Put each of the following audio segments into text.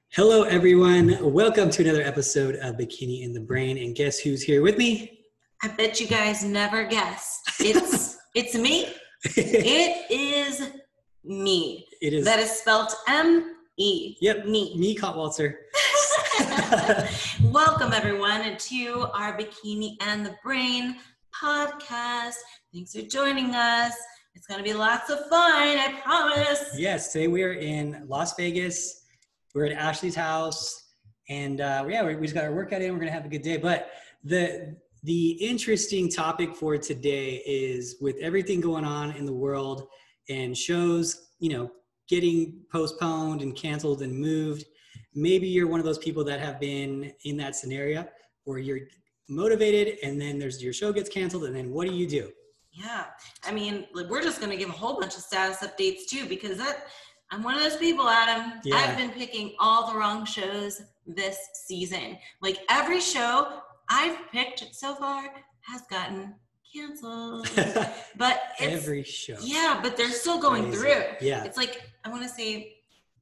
Hello, everyone. Welcome to another episode of Bikini in the Brain. And guess who's here with me? I bet you guys never guessed. It's me. It is me. It is. That is spelled M-E. Yep. Me. Kottwalzer. Welcome, everyone, to our Bikini and the Brain podcast. Thanks for joining us. It's going to be lots of fun, I promise. Yes, today we are in Las Vegas. We're at Ashley's house. And we just got our workout in. We're going to have a good day. But the interesting topic for today is with everything going on in the world and shows, getting postponed and canceled and moved. Maybe you're one of those people that have been in that scenario where you're motivated and then your show gets canceled, and then what do you do? Yeah. I mean, we're just going to give a whole bunch of status updates too, because I'm one of those people, Adam. Yeah. I've been picking all the wrong shows this season. Like every show I've picked so far has gotten canceled. But every show. Yeah, but they're still going through. Yeah. It's like, I want to say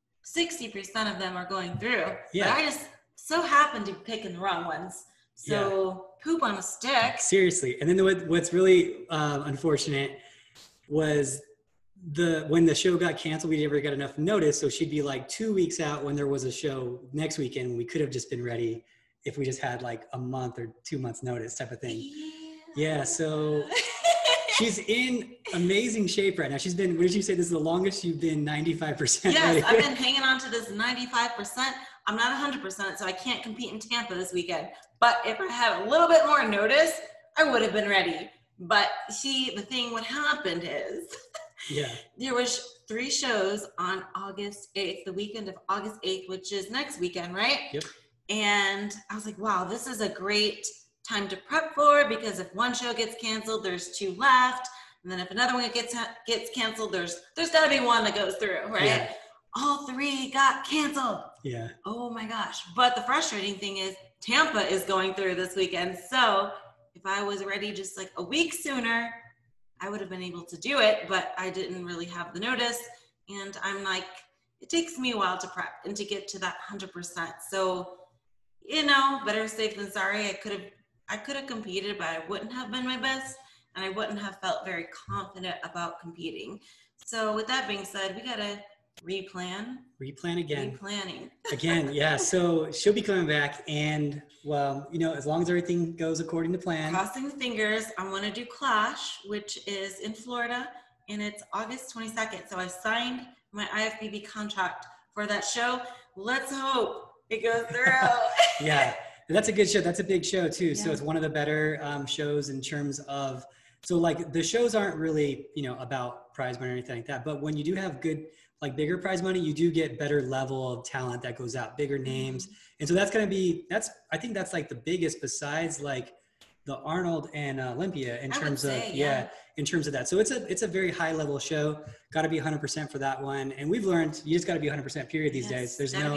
60% of them are going through. Yeah. But I just so happen to be picking the wrong ones. So poop on a stick. Seriously. And then what's really unfortunate was when the show got canceled, we never got enough notice. So she'd be like 2 weeks out when there was a show next weekend. We could have just been ready if we just had like a month or 2 months notice type of thing. Yeah. So she's in amazing shape right now. She's been, what did you say? This is the longest you've been 95%. Yes, ready. I've been hanging on to this 95%. I'm not 100%, so I can't compete in Tampa this weekend. But if I had a little bit more notice, I would have been ready. But what happened is, there was 3 shows on August 8th, the weekend of August 8th, which is next weekend, right? Yep. And I was like, wow, this is a great time to prep for, because if one show gets canceled, there's 2 left. And then if another one gets canceled, there's got to be one that goes through, right? Yeah. All 3 got canceled. Yeah. Oh my gosh. But the frustrating thing is Tampa is going through this weekend. So if I was ready just like a week sooner, I would have been able to do it, but I didn't really have the notice. And I'm like, it takes me a while to prep and to get to that 100%. So, better safe than sorry. I could have competed, but I wouldn't have been my best, and I wouldn't have felt very confident about competing. So with that being said, we got to replan again. Replanning. Again, yeah. So she'll be coming back, and as long as everything goes according to plan. Crossing fingers, I want to do Clash, which is in Florida, and it's August 22nd. So I signed my IFBB contract for that show. Let's hope it goes through. Yeah, that's a good show. That's a big show too. Yeah. So it's one of the better shows in terms of, so like the shows aren't really, about prize money or anything like that. But when you do have good, like bigger prize money, you do get better level of talent that goes out, bigger names. And so that's going to be, I think that's like the biggest besides like the Arnold and Olympia in terms of that. So it's a very high level show. Got to be 100% for that one. And we've learned you just got to be 100% period these days. There's no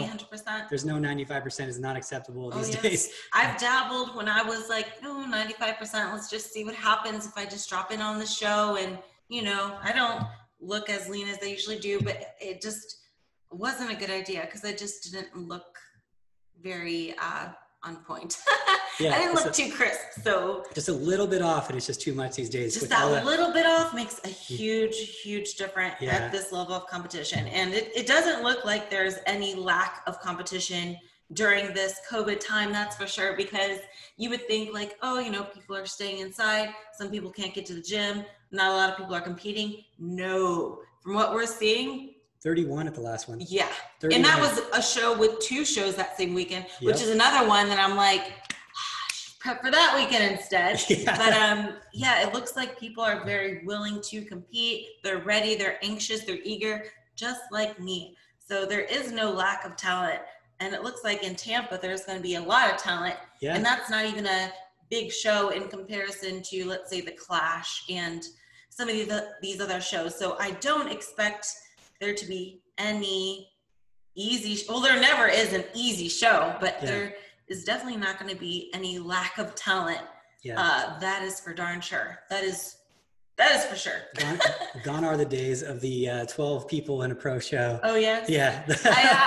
95% is not acceptable these days. I've dabbled when I was like, 95%. Let's just see what happens if I just drop in on the show. And, I don't look as lean as they usually do, but it just wasn't a good idea because I just didn't look very on point. Yeah, I didn't look too crisp, so just a little bit off, and it's just too much these days. Just that little bit off makes a huge difference at this level of competition. And it doesn't look like there's any lack of competition during this COVID time, that's for sure, because you would think like, people are staying inside, some people can't get to the gym, not a lot of people are competing. No, from what we're seeing, 31 at the last one. Yeah. 39. And that was a show with 2 shows that same weekend, which is another one that I'm like, prep for that weekend instead. Yeah. But it looks like people are very willing to compete. They're ready, they're anxious, they're eager, just like me. So there is no lack of talent. And it looks like in Tampa, there's going to be a lot of talent. Yeah. And that's not even a big show in comparison to, let's say, the Clash and some of these other shows. So I don't expect there to be any there never is an easy show, but there is definitely not going to be any lack of talent. Yeah. That is for darn sure. That is for sure. Gone are the days of the 12 people in a pro show. Oh, yes? Yeah. I was telling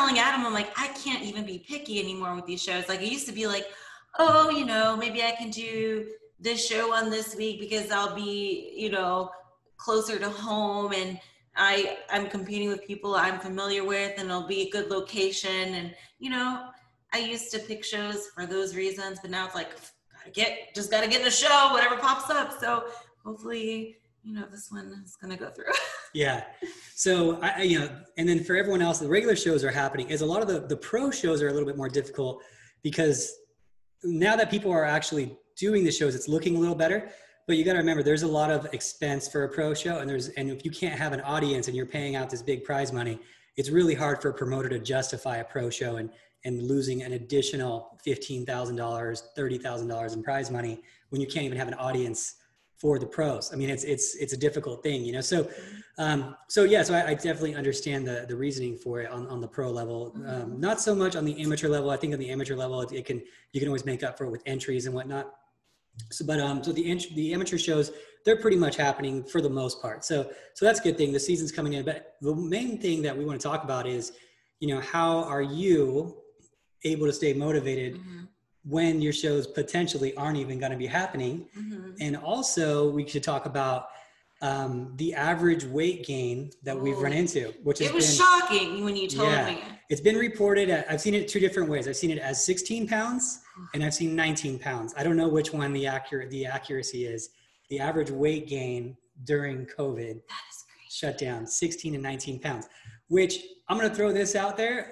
telling Adam, I'm like, I can't even be picky anymore with these shows. Like, I used to be like, oh, you know, maybe I can do this show on this week because I'll be, you know, closer to home, and I'm competing with people I'm familiar with, and it'll be a good location. And, you know, I used to pick shows for those reasons, but now it's like, just gotta get in the show, whatever pops up. So hopefully, you know, this one is gonna go through. Yeah. So you know, and then for everyone else, the regular shows are happening. As a lot of the pro shows are a little bit more difficult because now that people are actually doing the shows, it's looking a little better. But you got to remember, there's a lot of expense for a pro show, and if you can't have an audience and you're paying out this big prize money, it's really hard for a promoter to justify a pro show and losing an additional $15,000, $30,000 in prize money when you can't even have an audience for the pros. I mean, it's a difficult thing, you know. So I definitely understand the reasoning for it on the pro level. Not so much on the amateur level. I think on the amateur level, you can always make up for it with entries and whatnot. So the amateur shows, they're pretty much happening for the most part. So that's a good thing. The season's coming in, but the main thing that we want to talk about is, you know, how are you able to stay motivated when your shows potentially aren't even going to be happening? And also we should talk about the average weight gain that we've run into, which it was shocking when you told me. It's been reported. I've seen it two different ways. I've seen it as 16 pounds and I've seen 19 pounds. I don't know which one the accuracy is. The average weight gain during COVID shutdown, 16 and 19 pounds, which I'm going to throw this out there.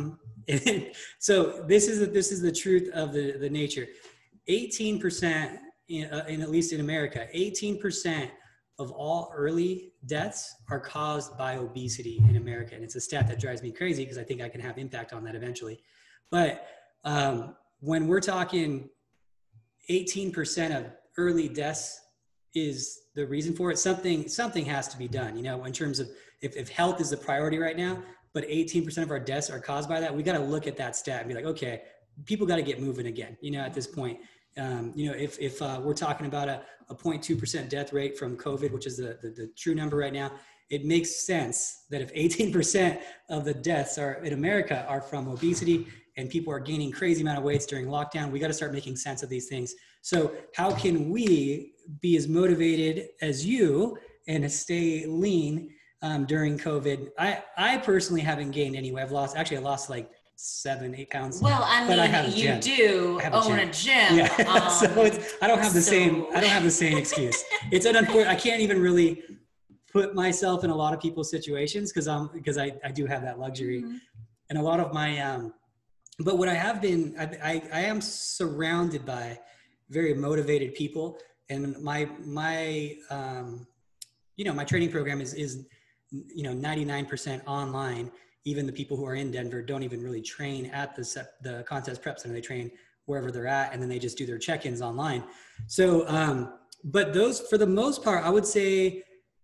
So this is the truth of the nature. 18% in at least in America, 18% of all early deaths are caused by obesity in America. And it's a stat that drives me crazy because I think I can have impact on that eventually. But when we're talking 18% of early deaths is the reason for it, something has to be done, you know, in terms of if health is the priority right now, but 18% of our deaths are caused by that, we got to look at that stat and be like, okay, people got to get moving again, you know, at this point. You know, if we're talking about a 0.2% death rate from COVID, which is the true number right now, it makes sense that if 18% of the deaths are in America are from obesity and people are gaining crazy amount of weights during lockdown, we got to start making sense of these things. So how can we be as motivated as you and stay lean during COVID? I personally haven't gained any weight. I lost like 7-8 pounds. Well, I mean, you do own a gym. Yeah. So I don't have the same excuse. It's an unfortunate. I can't even really put myself in a lot of people's situations because I do have that luxury. And a lot of my but what I have been, I am surrounded by very motivated people, and my you know, my training program is you know, 99% online. Even the people who are in Denver don't even really train at the contest prep center. They train wherever they're at, and then they just do their check-ins online. So, but those, for the most part, I would say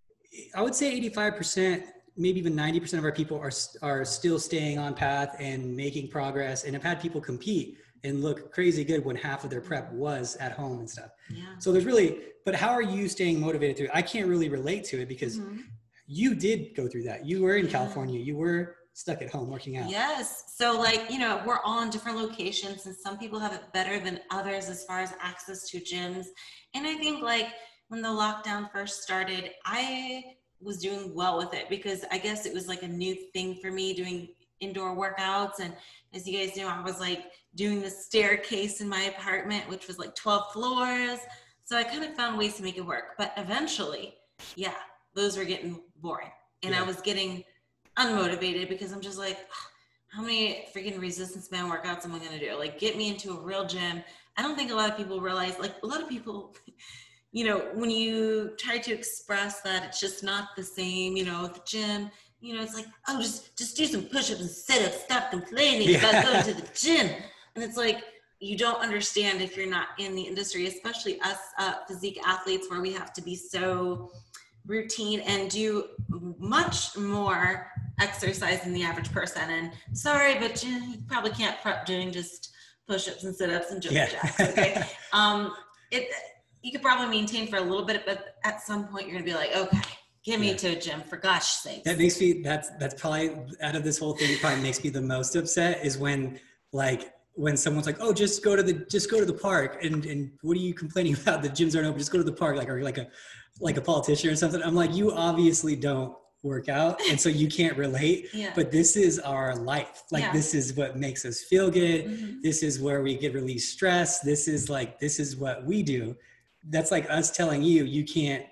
85%, maybe even 90% of our people are still staying on path and making progress, and have had people compete and look crazy good when half of their prep was at home and stuff. Yeah. So there's really, but how are you staying motivated through it? I can't really relate to it because you did go through that. You were in California. You were stuck at home working out. Yes. So like, you know, we're all in different locations and some people have it better than others as far as access to gyms. And I think like when the lockdown first started, I was doing well with it because I guess it was like a new thing for me doing indoor workouts. And as you guys know, I was like doing the staircase in my apartment, which was like 12 floors. So I kind of found ways to make it work. But eventually, yeah, those were getting boring. And I was getting unmotivated because I'm just like, how many freaking resistance band workouts am I going to do? Like, get me into a real gym. I don't think a lot of people realize, like a lot of people, you know, when you try to express that it's just not the same, you know, at the gym, you know, it's like, oh, just do some push-ups and sit-ups, stop complaining about going to the gym. And it's like, you don't understand if you're not in the industry, especially us physique athletes where we have to be so routine and do much more exercise than the average person. And sorry, but you probably can't prep doing just push-ups and sit-ups and jumping jacks, okay? You could probably maintain for a little bit, but at some point you're gonna be like, okay, Get me to a gym, for gosh sakes. That makes me, that's probably, out of this whole thing, probably makes me the most upset is when someone's like, oh, just go to the park, and what are you complaining about? The gyms aren't open, just go to the park, or like a politician or something. I'm like, you obviously don't work out, and so you can't relate. Yeah. But this is our life. Like, this is what makes us feel good. Mm-hmm. This is where we get release stress. This is what we do. That's like us telling you can't,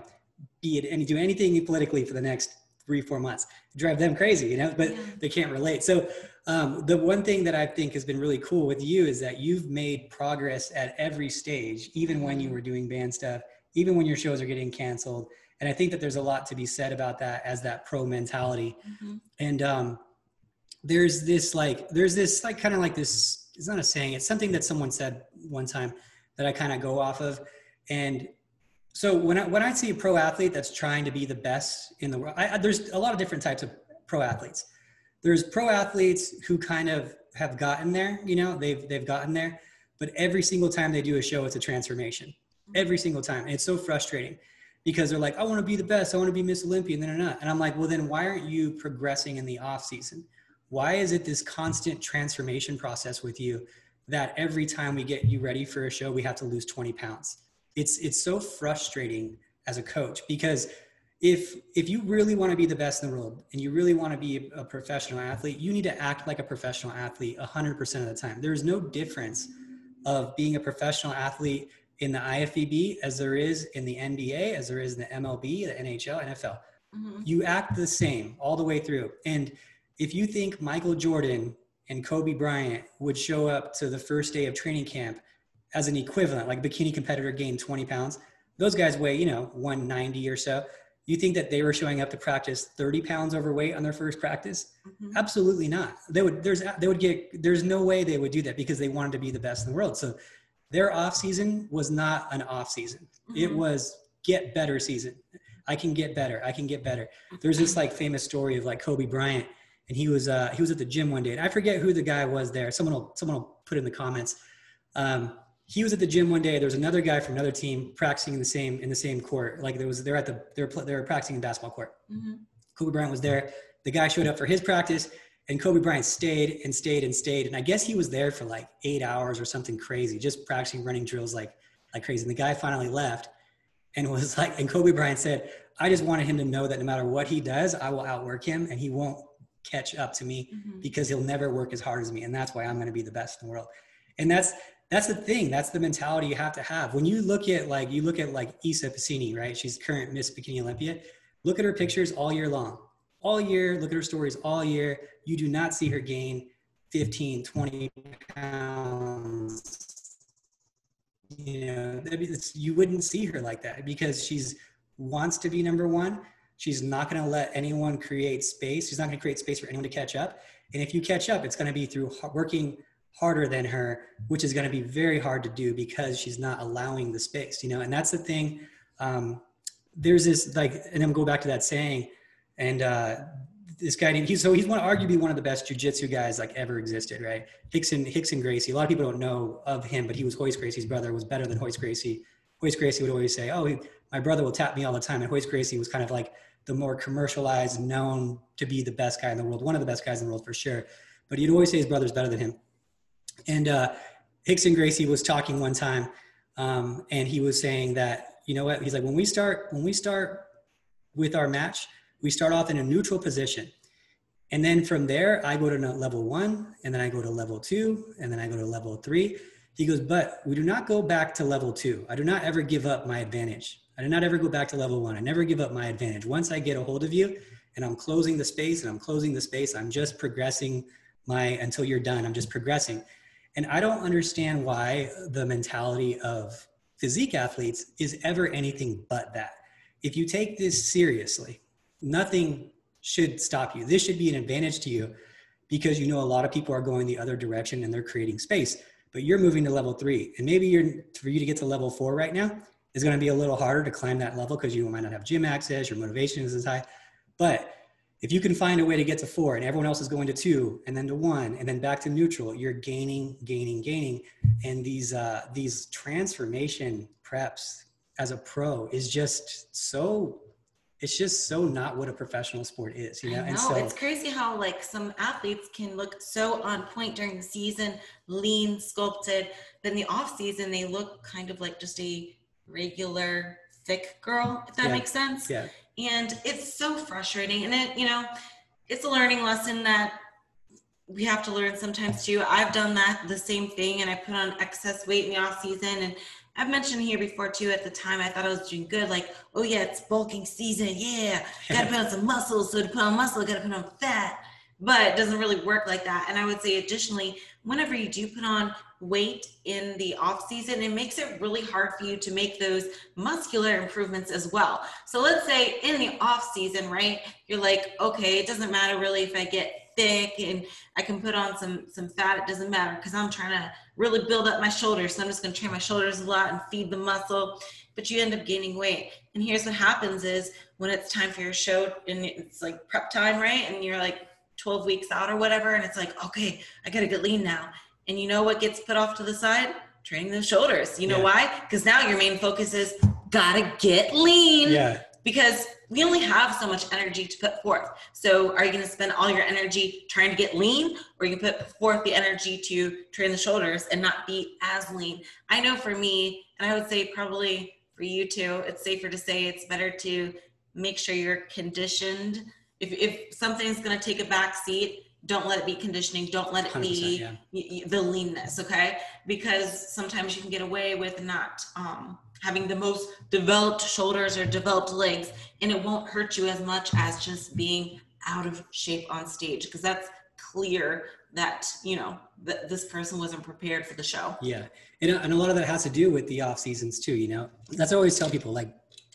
be it and do anything politically for the next 3-4 months. Drive them crazy, but they can't relate. So the one thing that I think has been really cool with you is that you've made progress at every stage, even when you were doing band stuff, even when your shows are getting canceled. And I think that there's a lot to be said about that as that pro mentality. Mm-hmm. And there's this kind of like this, it's not a saying, it's something that someone said one time that I kind of go off of. And so when I see a pro athlete that's trying to be the best in the world, there's a lot of different types of pro athletes. There's pro athletes who kind of have gotten there, they've gotten there, but every single time they do a show, it's a transformation. Every single time. And it's so frustrating because they're like, I want to be the best. I want to be Miss Olympia. And then they're not. And I'm like, well, then why aren't you progressing in the off season? Why is it this constant transformation process with you that every time we get you ready for a show, we have to lose 20 pounds? It's so frustrating as a coach, because if you really want to be the best in the world and you really want to be a professional athlete, you need to act like a professional athlete 100% of the time. There's no difference of being a professional athlete in the IFBB as there is in the NBA, as there is in the MLB, the NHL, NFL. Mm-hmm. You act the same all the way through. And if you think Michael Jordan and Kobe Bryant would show up to the first day of training camp as an equivalent, like a bikini competitor gained 20 pounds, those guys weigh, 190 or so. You think that they were showing up to practice 30 pounds overweight on their first practice? Mm-hmm. Absolutely not. There's no way they would do that because they wanted to be the best in the world. So their off season was not an off season. Mm-hmm. It was get better season. I can get better. I can get better. There's this famous story of Kobe Bryant, and he was at the gym one day, and I forget who the guy was there. Someone will put in the comments. He was at the gym one day. There was another guy from another team practicing in the same court. They were practicing in basketball court. Mm-hmm. Kobe Bryant was there. The guy showed up for his practice, and Kobe Bryant stayed and stayed and stayed. And I guess he was there for 8 hours or something crazy, just practicing running drills like crazy. And the guy finally left and was and Kobe Bryant said, I just wanted him to know that no matter what he does, I will outwork him and he won't catch up to me because he'll never work as hard as me. And that's why I'm going to be the best in the world. And that's the thing. That's the mentality you have to have. When you look at Issa Pacini, right? She's current Miss Bikini Olympia. Look at her pictures all year long. All year, look at her stories all year. You do not see her gain 15, 20 pounds. You wouldn't see her like that because she's wants to be number one. She's not going to let anyone create space. She's not going to create space for anyone to catch up. And if you catch up, it's going to be through working harder than her, which is going to be very hard to do because she's not allowing the space, and that's the thing. There's this and I'm going back to that saying, and this guy he's arguably one of the best jiu-jitsu guys ever existed, right? Rickson Gracie. A lot of people don't know of him, but he was Royce Gracie's brother, was better than Royce Gracie. Royce Gracie would always say, oh, my brother will tap me all the time. And Royce Gracie was kind of the more commercialized, known to be the best guy in the world, one of the best guys in the world for sure. But he'd always say his brother's better than him. And Rickson Gracie was talking one time, and he was saying that, you know what? He's like, when we start with our match, we start off in a neutral position. And then from there, I go to level 1, and then I go to level 2, and then I go to level 3. He goes, but we do not go back to level 2. I do not ever give up my advantage. I do not ever go back to level 1. I never give up my advantage. Once I get a hold of you and I'm closing the space, I'm just progressing until you're done. I'm just progressing. And I don't understand why the mentality of physique athletes is ever anything but that. If you take this seriously, nothing should stop you. This should be an advantage to you because a lot of people are going the other direction and they're creating space, but you're moving to level 3. And maybe for you to get to level 4 right now is going to be a little harder to climb that level because you might not have gym access, your motivation is as high. But if you can find a way to get to 4 and everyone else is going to 2 and then to 1 and then back to neutral, you're gaining. And these transformation preps as a pro is just so it's just so not what a professional sport is, you know? I And know, so, it's crazy how like some athletes can look so on point during the season, lean, sculpted. Then the off season, they look kind of like just a regular thick girl, if that yeah, makes sense. yeah, And it's so frustrating. And it, you know, it's a learning lesson that we have to learn sometimes too. I've done that, the same thing, and I put on excess weight in the off season. And I've mentioned here before too, at the time I thought I was doing good. Like, oh yeah, it's bulking season. Yeah, gotta put on some muscle. So to put on muscle, gotta put on fat. But it doesn't really work like that. And I would say additionally, whenever you do put on weight in the off season, it makes it really hard for you to make those muscular improvements as well. So let's say in the off season, right, you're like, okay, it doesn't matter really if I get thick and I can put on some fat, it doesn't matter because I'm trying to really build up my shoulders. So I'm just going to train my shoulders a lot and feed the muscle, but you end up gaining weight. And here's what happens is when it's time for your show and it's like prep time, right? And you're like 12 weeks out or whatever. And it's like, okay, I got to get lean now. And you know what gets put off to the side? Training the shoulders. You know why? Because now your main focus is gotta get lean. yeah, Because we only have so much energy to put forth. So are you going to spend all your energy trying to get lean, or you can put forth the energy to train the shoulders and not be as lean? I know for me, and I would say probably for you too, it's safer to say it's better to make sure you're conditioned. If something's going to take a back seat, don't let it be conditioning. Don't let it be the leanness, okay? Because sometimes you can get away with not having the most developed shoulders or developed legs, and it won't hurt you as much as just being out of shape on stage, because that's clear that, you know, this person wasn't prepared for the show. yeah. And a lot of that has to do with the off seasons too, you know? That's what I always tell people, like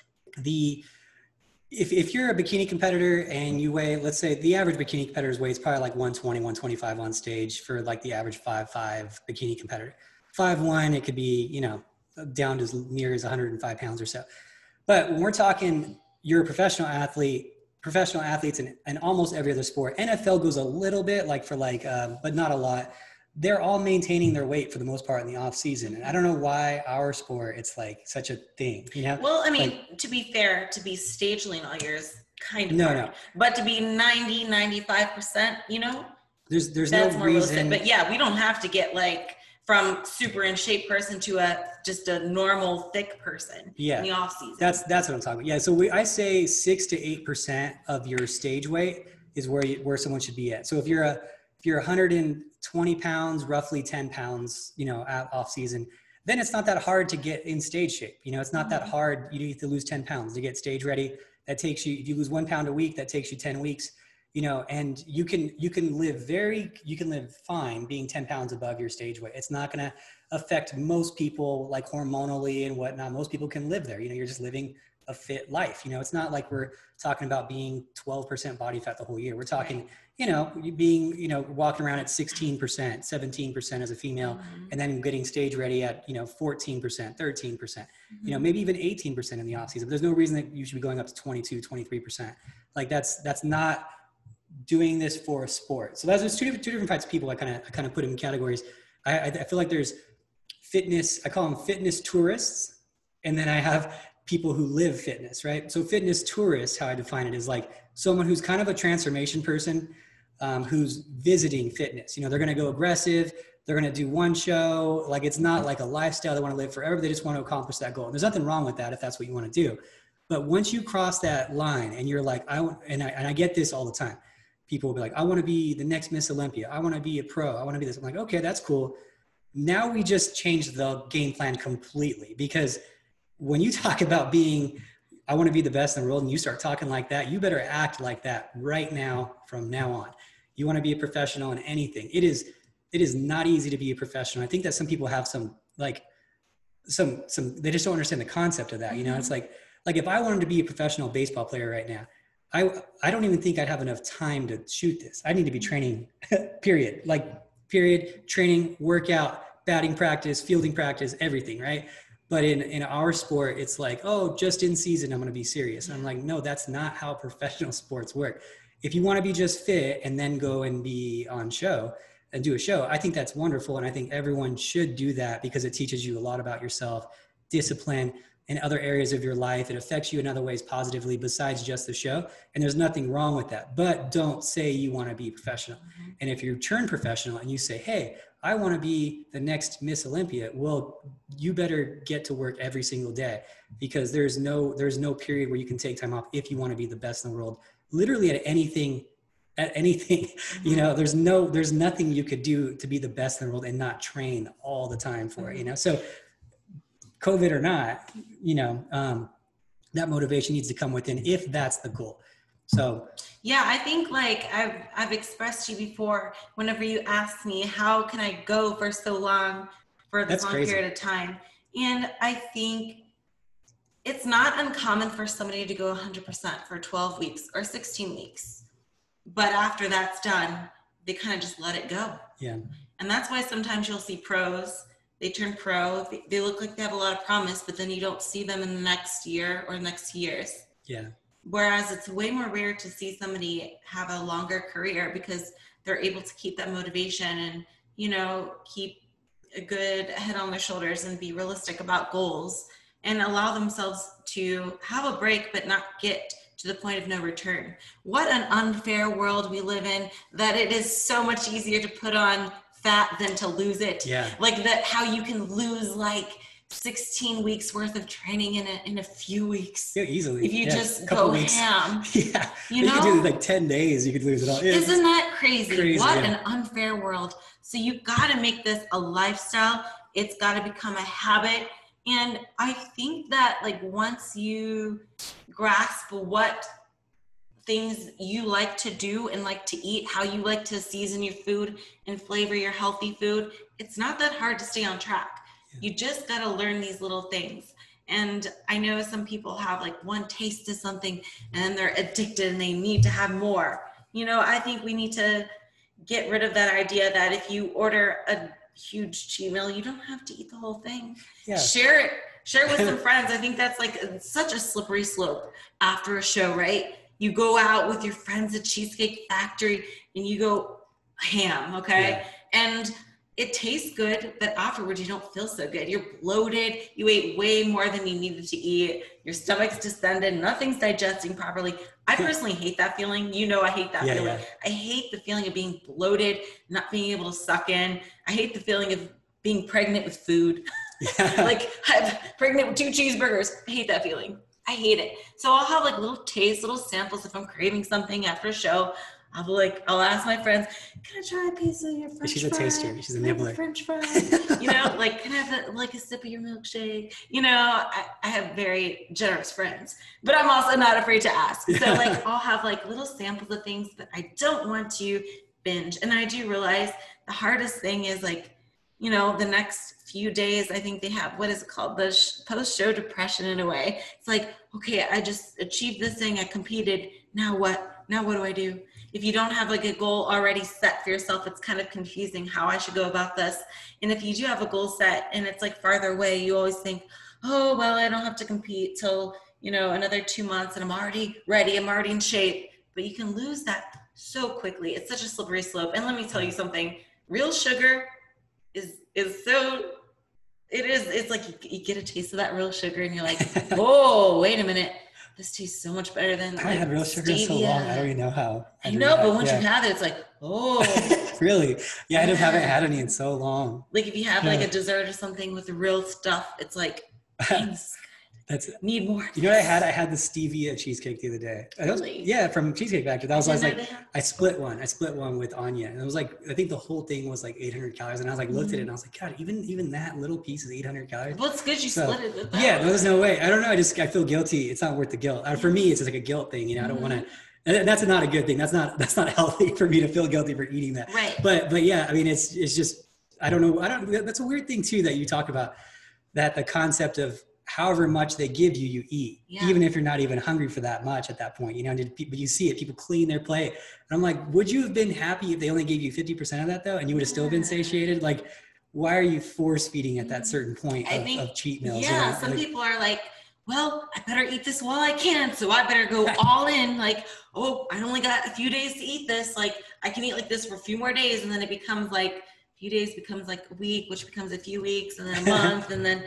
if you're a bikini competitor and you weigh, let's say the average bikini competitor's weight is probably like 120, 125 on stage for like the average 5'5" bikini competitor. 5'1", it could be, you know, down to as near as 105 pounds or so. But when we're talking, you're a professional athletes in almost every other sport. NFL goes a little bit like for like, but not a lot. They're all maintaining their weight for the most part in the off season. And I don't know why our sport, it's like such a thing, you know? Well, I mean, like, to be fair, to be stage lean all year is kind of no, hard. no. But to be 90, 95%, you know, there's that's no more reason. realistic. But yeah, we don't have to get like from super in shape person to just a normal thick person in the off season. That's what I'm talking about. Yeah. So I say 6 to 8% of your stage weight is where someone should be at. So if you're 120 pounds, roughly 10 pounds, you know, off season, then it's not that hard to get in stage shape. You know, it's not that hard. You need to lose 10 pounds to get stage ready. That takes you, if you lose 1 pound a week, that takes you 10 weeks, you know, and you can live fine being 10 pounds above your stage weight. It's not going to affect most people like hormonally and whatnot. Most people can live there. You know, you're just living a fit life. You know, it's not like we're talking about being 12% body fat the whole year. We're talking, you know, being, you know, walking around at 16%, 17% as a female, and then getting stage ready at, you know, 14%, 13%, you know, maybe even 18% in the off season. But there's no reason that you should be going up to 22, 23%. Like that's not doing this for a sport. So there's two different types of people. I kind of put them in categories. I feel like there's fitness, I call them fitness tourists. And then I have people who live fitness, right? So fitness tourists, how I define it, is like someone who's kind of a transformation person, who's visiting fitness. You know, they're going to go aggressive. They're going to do one show. Like, it's not like a lifestyle they want to live forever. They just want to accomplish that goal. And there's nothing wrong with that if that's what you want to do. But once you cross that line and you're like, I get this all the time. People will be like, I want to be the next Miss Olympia. I want to be a pro. I want to be this. I'm like, okay, that's cool. Now we just changed the game plan completely, because when you talk about being, I want to be the best in the world, and you start talking like that, you better act like that right now from now on. You want to be a professional in anything. It is not easy to be a professional. I think that some people have some they just don't understand the concept of that. You know, it's like if I wanted to be a professional baseball player right now, I don't even think I'd have enough time to shoot this. I need to be training, period, training, workout, batting practice, fielding practice, everything, right? But in our sport, it's like, oh, just in season, I'm going to be serious. And I'm like, no, that's not how professional sports work. If you want to be just fit and then go and be on show and do a show, I think that's wonderful. And I think everyone should do that, because it teaches you a lot about yourself, discipline, in other areas of your life. It affects you in other ways positively besides just the show. And there's nothing wrong with that. But don't say you want to be professional. Mm-hmm. And if you turn professional and you say, hey, I want to be the next Miss Olympia, well, you better get to work every single day, because there's no period where you can take time off if you want to be the best in the world. Literally at anything, you know, there's nothing you could do to be the best in the world and not train all the time for it, you know? So COVID or not, you know, that motivation needs to come within if that's the goal. So yeah, I think like I've expressed to you before, whenever you ask me, how can I go for so long, for this long period of time? And I think it's not uncommon for somebody to go 100% for 12 weeks or 16 weeks. But after that's done, they kind of just let it go. Yeah. And that's why sometimes you'll see pros, they turn pro, they look like they have a lot of promise, but then you don't see them in the next year or next years. Yeah. Whereas it's way more rare to see somebody have a longer career because they're able to keep that motivation and, you know, keep a good head on their shoulders and be realistic about goals and allow themselves to have a break, but not get to the point of no return. What an unfair world we live in, that it is so much easier to put on fat than to lose it. Yeah. Like that, how you can lose like 16 weeks worth of training in a few weeks. Yeah, easily. If you just go ham. Yeah. You know? could do like 10 days, you could lose it all. Yeah, isn't that crazy? What an unfair world. So you've got to make this a lifestyle. It's got to become a habit. And I think that like once you grasp what things you like to do and like to eat, how you like to season your food and flavor your healthy food, it's not that hard to stay on track. You just got to learn these little things. And I know some people have like one taste of something and they're addicted and they need to have more. You know, I think we need to get rid of that idea that if you order a huge cheat meal, you don't have to eat the whole thing. Yeah. Share it with some friends. I think that's like such a slippery slope after a show, right? You go out with your friends at Cheesecake Factory and you go ham, okay? Yeah. And it tastes good, but afterwards you don't feel so good. You're bloated. You ate way more than you needed to eat. Your stomach's distended. Nothing's digesting properly. I personally hate that feeling. You know, I hate that feeling. Yeah. I hate the feeling of being bloated, not being able to suck in. I hate the feeling of being pregnant with food. Yeah. Like I'm pregnant with 2 cheeseburgers. I hate that feeling. I hate it. So I'll have like little tastes, little samples if I'm craving something after a show. I'll ask my friends, can I try a piece of your French fry? She's a taster. She's a nibbler. French fry. You know, like, can I have a sip of your milkshake? You know, I have very generous friends, but I'm also not afraid to ask. So like, I'll have like little samples of things that I don't want to binge. And I do realize the hardest thing is like, you know, the next few days, I think they have, what is it called? The post-show depression in a way. It's like, okay, I just achieved this thing. I competed. Now what? Now what do I do? If you don't have like a goal already set for yourself, it's kind of confusing how I should go about this. And if you do have a goal set and it's like farther away, you always think, oh, well, I don't have to compete till, you know, another 2 months and I'm already ready. I'm already in shape. But you can lose that so quickly. It's such a slippery slope. And let me tell you something, real sugar is so, it's like you get a taste of that real sugar and you're like, oh, wait a minute. This tastes so much better than I had real sugar stevia. So long. I don't even know how. I know, but once you have it, it's like, oh. Really? Yeah, I haven't had any in so long. Like if you have like a dessert or something with the real stuff, it's like, need more. You know what I had? I had the stevia cheesecake the other day. Really? Yeah, from Cheesecake Factory. That was like, I split one. I split one with Anya. And it was like, I think the whole thing was like 800 calories. And I was like, looked at it and I was like, God, even that little piece is 800 calories. Well, it's good you split it with that. Yeah, there's no way. I don't know. I feel guilty. It's not worth the guilt. For me, it's just like a guilt thing. You know, I don't want to. That's not a good thing. That's not healthy for me to feel guilty for eating that. Right. But yeah, I mean, it's just, I don't know. That's a weird thing too, that you talk about, that the concept of however much they give you, you eat, even if you're not even hungry for that much at that point, you know, but you see it, people clean their plate. And I'm like, would you have been happy if they only gave you 50% of that though? And you would have still been satiated? Like, why are you force feeding at that certain point of cheat meals? Yeah. You know? Some people are like, well, I better eat this while I can. So I better go all in. Like, oh, I only got a few days to eat this. Like I can eat like this for a few more days. And then it becomes like a few days becomes like a week, which becomes a few weeks and then a month. And then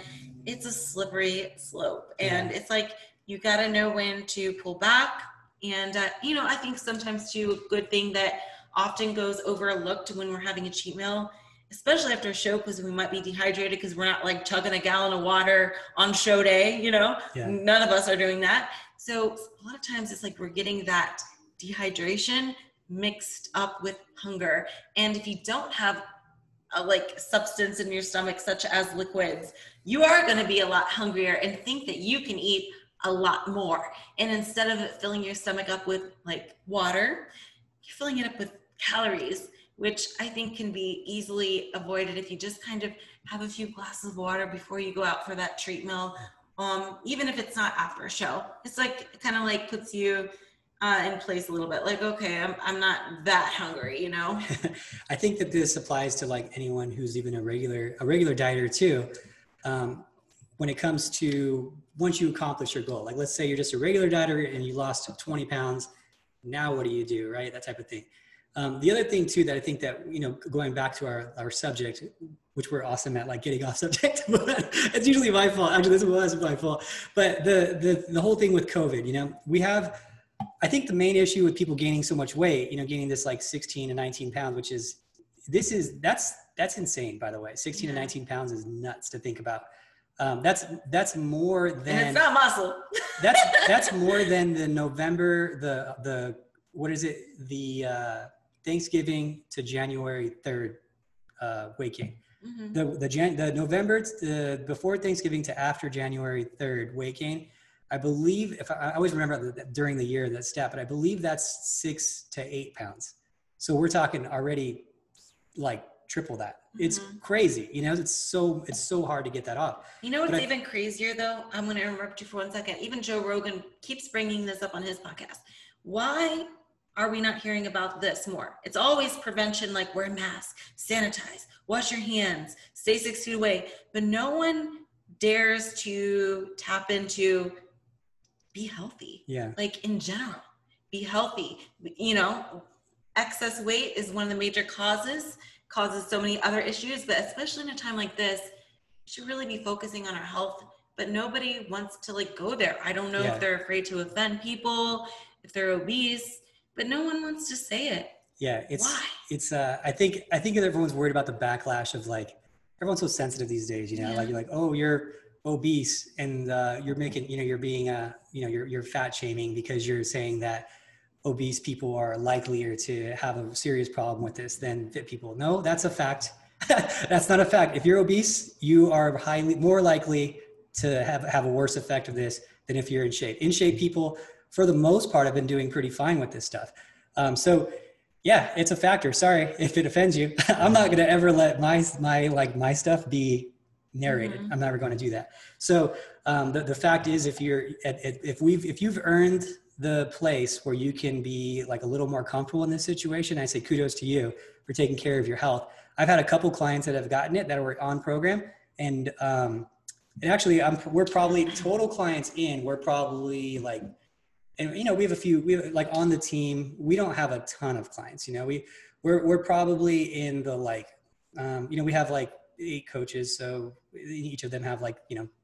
it's a slippery slope. And it's like, you got to know when to pull back. And, you know, I think sometimes too, a good thing that often goes overlooked when we're having a cheat meal, especially after a show, because we might be dehydrated because we're not like chugging a gallon of water on show day, you know, none of us are doing that. So a lot of times it's like we're getting that dehydration mixed up with hunger. And if you don't have a like substance in your stomach, such as liquids, you are going to be a lot hungrier and think that you can eat a lot more. And instead of it filling your stomach up with like water, you're filling it up with calories, which I think can be easily avoided if you just kind of have a few glasses of water before you go out for that treat meal. Even if it's not after a show, it's like, it kind of like puts you in place a little bit, like, okay, I'm not that hungry, you know? I think that this applies to like anyone who's even a regular dieter too. When it comes to once you accomplish your goal, like let's say you're just a regular dieter and you lost 20 pounds, now what do you do, right? That type of thing. The other thing too, that I think that, you know, going back to our subject, which we're awesome at, like getting off subject, but it's usually my fault. Actually, this was my fault. But the whole thing with COVID, you know, I think the main issue with people gaining so much weight, you know, gaining this like 16 to 19 pounds, which is, that's insane, by the way. 16 to 19 pounds is nuts to think about. That's more than, and it's not muscle. that's more than the November, the what is it? The Thanksgiving to January 3rd weight gain. Mm-hmm. The November before Thanksgiving to after January 3rd weight gain. I believe, I always remember during the year that stat, but I believe that's 6 to 8 pounds. So we're talking already like triple that. Mm-hmm. It's crazy. You know, it's so hard to get that off. You know what's even crazier though? I'm going to interrupt you for 1 second. Even Joe Rogan keeps bringing this up on his podcast. Why are we not hearing about this more? It's always prevention, like wear masks, sanitize, wash your hands, stay 6 feet away. But no one dares to tap into be healthy. Yeah. Like in general, be healthy. You know, excess weight is one of the major causes so many other issues, but especially in a time like this, we should really be focusing on our health, but nobody wants to like go there. I don't know if they're afraid to offend people, if they're obese, but no one wants to say it. Yeah. Why? I think everyone's worried about the backlash of like, everyone's so sensitive these days, you know, like you're like, oh, you're obese and you're making, you know, you're being you're fat shaming because you're saying that obese people are likelier to have a serious problem with this than fit people. No, that's a fact. That's not a fact. If you're obese, you are more likely to have a worse effect of this than if you're in shape. In shape people, for the most part, have been doing pretty fine with this stuff. So yeah, it's a factor. Sorry if it offends you. I'm not going to ever let my stuff be narrated. Mm-hmm. I'm never going to do that. So the fact is, if you've earned the place where you can be like a little more comfortable in this situation, I say kudos to you for taking care of your health. I've had a couple clients that have gotten it that were on program, and actually we're probably total clients in. We're probably like, and you know, we have like on the team, we don't have a ton of clients. You know, we're probably in the like, you know, we have like 8 coaches, so each of them have like, you know,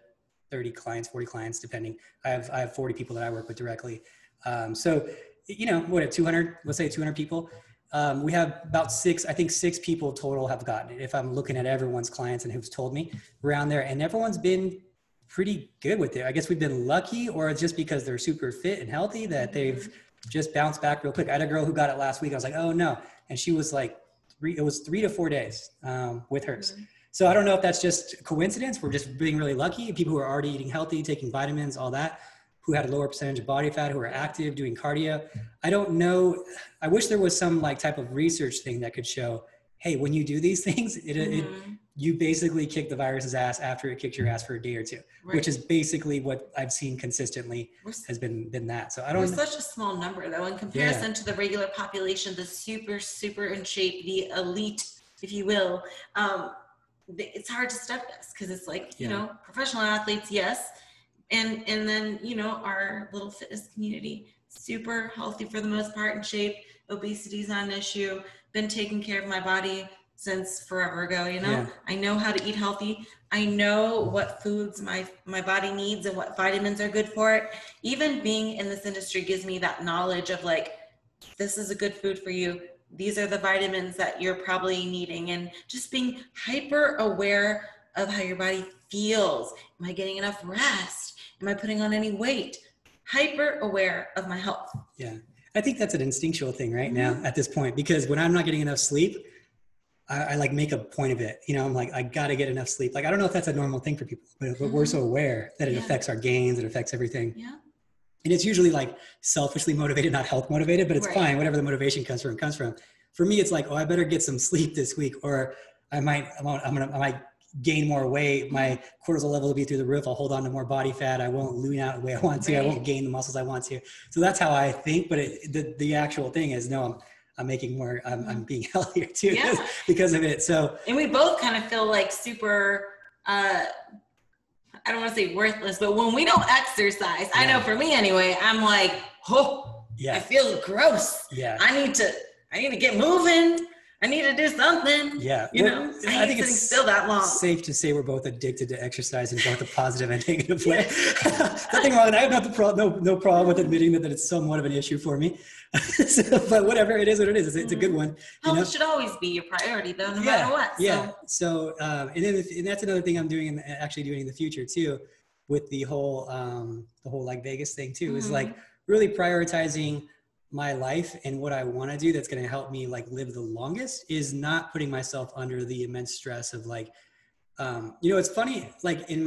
30 clients, 40 clients, depending. I have 40 people that I work with directly. So, you know, let's say 200 people. We have about 6 people total have gotten it. If I'm looking at everyone's clients and who's told me around there, and everyone's been pretty good with it. I guess we've been lucky, or it's just because they're super fit and healthy that they've just bounced back real quick. I had a girl who got it last week. I was like, oh no. And she was like, it was 3 to 4 days with hers. Mm-hmm. So I don't know if that's just coincidence. We're just being really lucky. People who are already eating healthy, taking vitamins, all that, who had a lower percentage of body fat, who are active, doing cardio. I don't know. I wish there was some like type of research thing that could show, hey, when you do these things, you basically kick the virus's ass after it kicked your ass for a day or two, right. Which is basically what I've seen consistently has been that. So I don't. We're such a small number though, in comparison to the regular population, the super, super in shape, the elite, if you will. It's hard to step this because it's like, you know, professional athletes, yes. And then, you know, our little fitness community, super healthy for the most part, in shape. Obesity is not an issue. Been taking care of my body since forever ago, you know? Yeah. I know how to eat healthy. I know what foods my body needs and what vitamins are good for it. Even being in this industry gives me that knowledge of like, this is a good food for you. These are the vitamins that you're probably needing. And just being hyper aware of how your body feels. Am I getting enough rest? Am I putting on any weight? Hyper aware of my health. Yeah. I think that's an instinctual thing right now at this point, because when I'm not getting enough sleep, I like make a point of it. You know, I'm like, I got to get enough sleep. Like, I don't know if that's a normal thing for people, but we're so aware that it affects our gains, it affects everything. Yeah. And it's usually like selfishly motivated, not health motivated, but it's fine. Whatever the motivation comes from. For me, it's like, oh, I better get some sleep this week, or I might gain more weight. My cortisol level will be through the roof. I'll hold on to more body fat. I won't lean out the way I want to. I won't gain the muscles I want to. So that's how I think. But the actual thing is, no, I'm making more, I'm being healthier too because of it. So, and we both kind of feel like super, I don't want to say worthless, but when we don't exercise, I know for me anyway, I'm like, I feel gross. Yeah. I need to get moving. I need to do something. Yeah. You know, I think it's still that long. Safe to say we're both addicted to exercise in both a positive and negative way. Nothing wrong. I have no problem with admitting that it's somewhat of an issue for me. But whatever, it is what it is. It's a good one. Health should always be your priority though, no matter what. Yeah. So, and that's another thing I'm doing in the future too, with the whole like Vegas thing too, is like really prioritizing my life and what I want to do that's going to help me like live the longest is not putting myself under the immense stress of like, it's funny, like in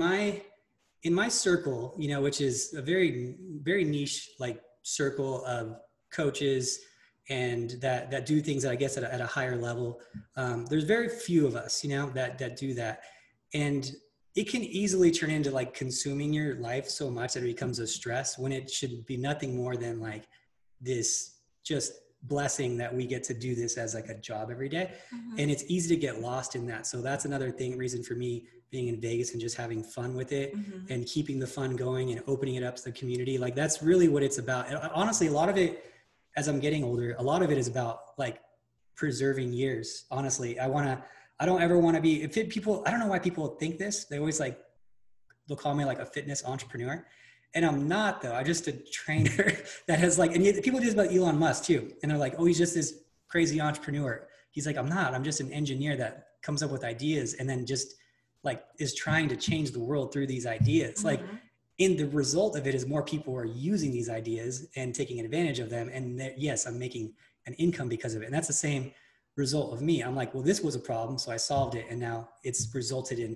my circle, which is a very, very niche, like circle of coaches and that do things that I guess at a higher level. There's very few of us, that do that. And it can easily turn into like consuming your life so much that it becomes a stress when it should be nothing more than like this just blessing that we get to do this as like a job every day. And it's easy to get lost in that. So that's another reason for me being in Vegas and just having fun with it and keeping the fun going and opening it up to the community. Like that's really what it's about. And honestly, a lot of it, as I'm getting older, a lot of it is about like preserving years. Honestly, I don't ever want to be people. I don't know why people think this. They always they'll call me like a fitness entrepreneur. And I'm not though. I'm just a trainer that has like, and people do this about Elon Musk too. And they're like, oh, he's just this crazy entrepreneur. He's like, I'm not, I'm just an engineer that comes up with ideas and then just like is trying to change the world through these ideas. Like in the result of it is more people are using these ideas and taking advantage of them. And yes, I'm making an income because of it. And that's the same result of me. I'm like, well, this was a problem. So I solved it. And now it's resulted in,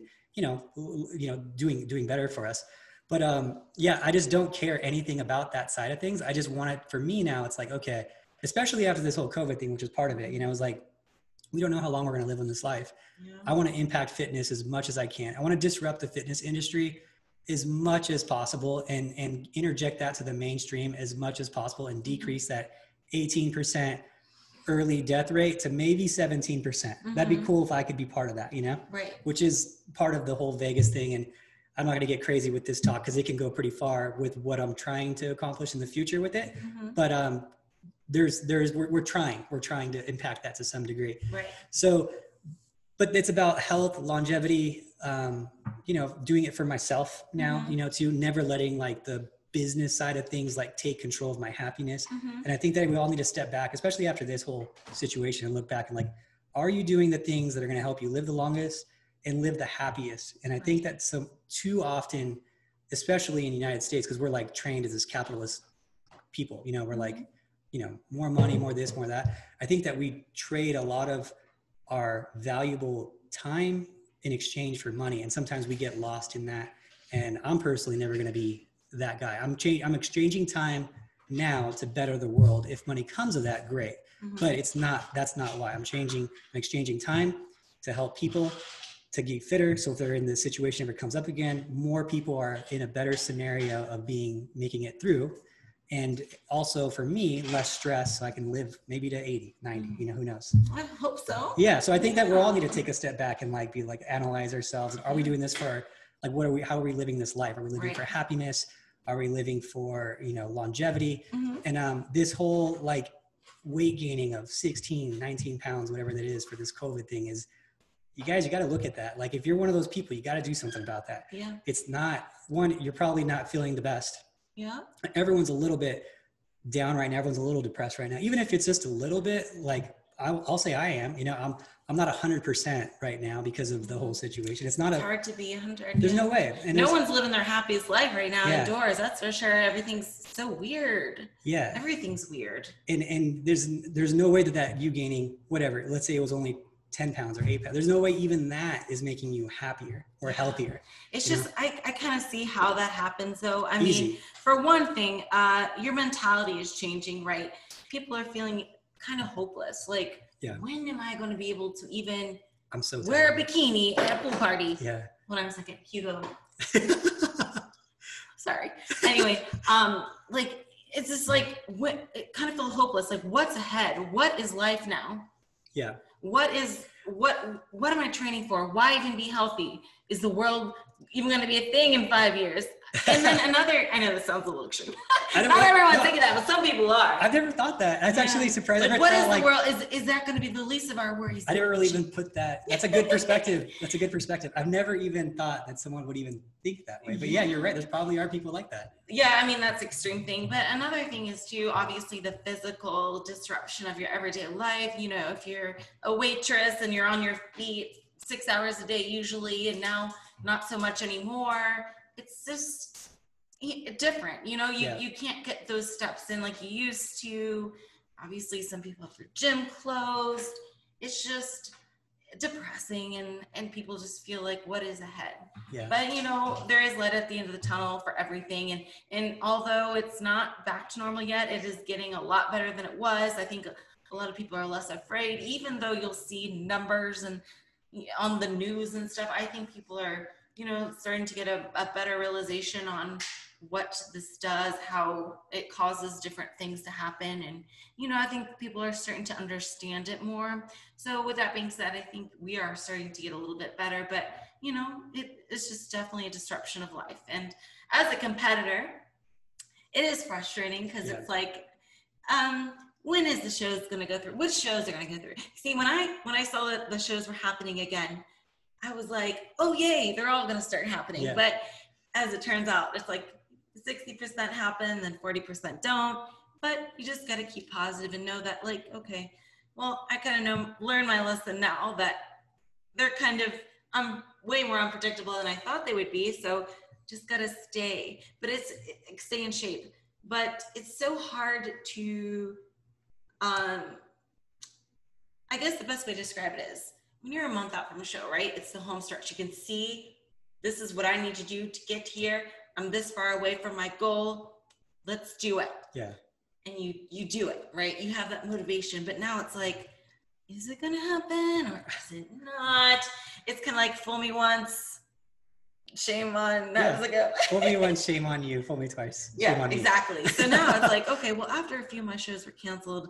doing better for us. But I just don't care anything about that side of things. I just want it for me now. It's like, okay, especially after this whole COVID thing, which is part of it, it's like, we don't know how long we're going to live in this life. Yeah. I want to impact fitness as much as I can. I want to disrupt the fitness industry as much as possible and interject that to the mainstream as much as possible and decrease that 18% early death rate to maybe 17%. That'd be cool if I could be part of that, Right. Which is part of the whole Vegas thing. And I'm not going to get crazy with this talk because it can go pretty far with what I'm trying to accomplish in the future with it. But we're trying to impact that to some degree. Right. So, but it's about health, longevity, doing it for myself now, to never letting like the business side of things like take control of my happiness. And I think that we all need to step back, especially after this whole situation, and look back and like, are you doing the things that are going to help you live the longest and live the happiest? And I think that too often, especially in the United States, because we're like trained as this capitalist people, we're like, more money, more this, more that. I think that we trade a lot of our valuable time in exchange for money. And sometimes we get lost in that. And I'm personally never going to be that guy. I'm exchanging time now to better the world. If money comes of that, great. But that's not why I'm exchanging time to help people to get fitter. So if they're in this situation ever comes up again, more people are in a better scenario of making it through. And also for me, less stress, so I can live maybe to 80, 90, who knows? I hope so. Yeah. So I think that we all need to take a step back and like, be like, analyze ourselves. Are we doing this for like, how are we living this life? Are we living for happiness? Are we living for, longevity? And this whole, like, weight gaining of 16, 19 pounds, whatever that is for this COVID thing is, you got to look at that. Like if you're one of those people, you got to do something about that. Yeah. It's not one, you're probably not feeling the best. Yeah. Everyone's a little bit down right now. Everyone's a little depressed right now. Even if it's just a little bit, like I'll say I am, you know, I'm not 100% right now because of the whole situation. It's hard to be 100. There's no way. And no one's living their happiest life right now Yeah. indoors. That's for sure. Everything's so weird. Yeah. Everything's weird. And there's no way that you gaining whatever, let's say it was only 10 pounds or 8 pounds. There's no way even that is making you happier or healthier. It's just, I kind of see how that happens though. I Easy. mean, for one thing, your mentality is changing, right? People are feeling kind of hopeless. Like, Yeah. when am I going to be able to even I'm so wear a tired. bikini at a pool party? Yeah. Hold on a second. Hugo. Sorry. Anyway, like, it's just like, it kind of feels hopeless. Like, what's ahead? What is life now? Yeah. What am I training for? Why even be healthy? Is the world even going to be a thing in 5 years? And then I know this sounds a little extreme. Not everyone's thinking that, but some people are. I've never thought that. That's actually surprising. Like, what is the world? Is that going to be the least of our worries? I never really even put that. That's a good perspective. That's a good perspective. I've never even thought that someone would even think that way. But yeah, you're right. There's probably are people like that. Yeah, I mean, that's extreme thing. But another thing is too, obviously the physical disruption of your everyday life. You know, if you're a waitress and you're on your feet 6 hours a day usually, and now not so much anymore, it's just different. You know, you can't get those steps in like you used to. Obviously, some people have their gym closed. It's just depressing, and people just feel like, what is ahead? Yeah. But you know, there is light at the end of the tunnel for everything, and although it's not back to normal yet, it is getting a lot better than it was. I think a lot of people are less afraid, even though you'll see numbers and on the news and stuff. I think people are, you know, starting to get a better realization on what this does, how it causes different things to happen. And, you know, I think people are starting to understand it more. So with that being said, I think we are starting to get a little bit better, but you know, it's just definitely a disruption of life. And as a competitor, it is frustrating because it's like, when is the show's going to go through? Which shows are going to go through? See, when I saw that the shows were happening again, I was like, oh yay, they're all going to start happening. Yeah. But as it turns out, it's like 60% happen, then 40% don't. But you just got to keep positive and know that, like, okay, well, I kind of learn my lesson now that they're kind of way more unpredictable than I thought they would be. So just got to stay, but stay in shape. But it's so hard to, I guess the best way to describe it is when you're a month out from a show, right? It's the home stretch. You can see, this is what I need to do to get here. I'm this far away from my goal. Let's do it. Yeah. And you do it, right? You have that motivation, but now it's like, is it going to happen or is it not? It's kind of like fool me once, shame on. That was like fool me once, shame on you. Fool me twice. Yeah, exactly. So now it's like, okay, well, after a few of my shows were canceled,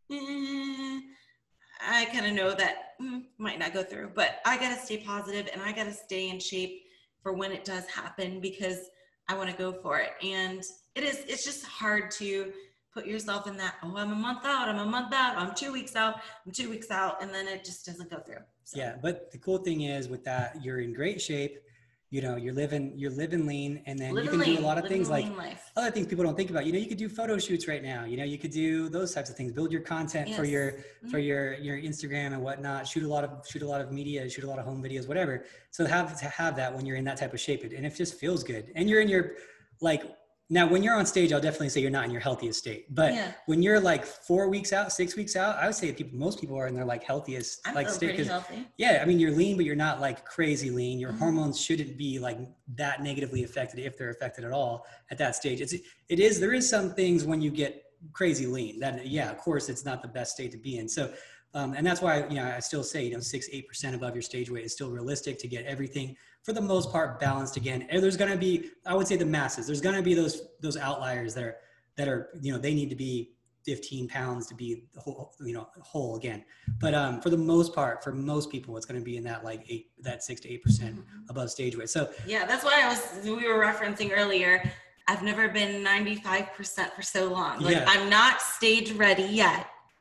I kind of know that might not go through, but I got to stay positive and I got to stay in shape for when it does happen because I want to go for it. And it's just hard to put yourself in that, oh, I'm a month out, I'm 2 weeks out, and then it just doesn't go through. So. Yeah, but the cool thing is with that, you're in great shape. You know, you're living lean, and then you can do a lot of things like other things people don't think about. You know, you could do photo shoots right now. You know, you could do those types of things. Build your content for your Instagram and whatnot. Shoot a lot of media. Shoot a lot of home videos, whatever. So have that when you're in that type of shape, and it just feels good. And you're in your now when you're on stage, I'll definitely say you're not in your healthiest state. But when you're like 4 weeks out, 6 weeks out, I would say most people are in their like healthiest state. Pretty healthy. Yeah, I mean you're lean, but you're not like crazy lean. Your hormones shouldn't be like that negatively affected if they're affected at all at that stage. There is some things when you get crazy lean that of course it's not the best state to be in. So and that's why I still say 6-8% above your stage weight is still realistic to get everything for the most part balanced again. And there's going to be, I would say the masses, there's going to be those outliers that are they need to be 15 pounds to be the whole again. But for the most part, for most people, it's going to be in that 6 to 8% above stage weight. So yeah, that's why we were referencing earlier. I've never been 95% for so long. I'm not stage ready yet,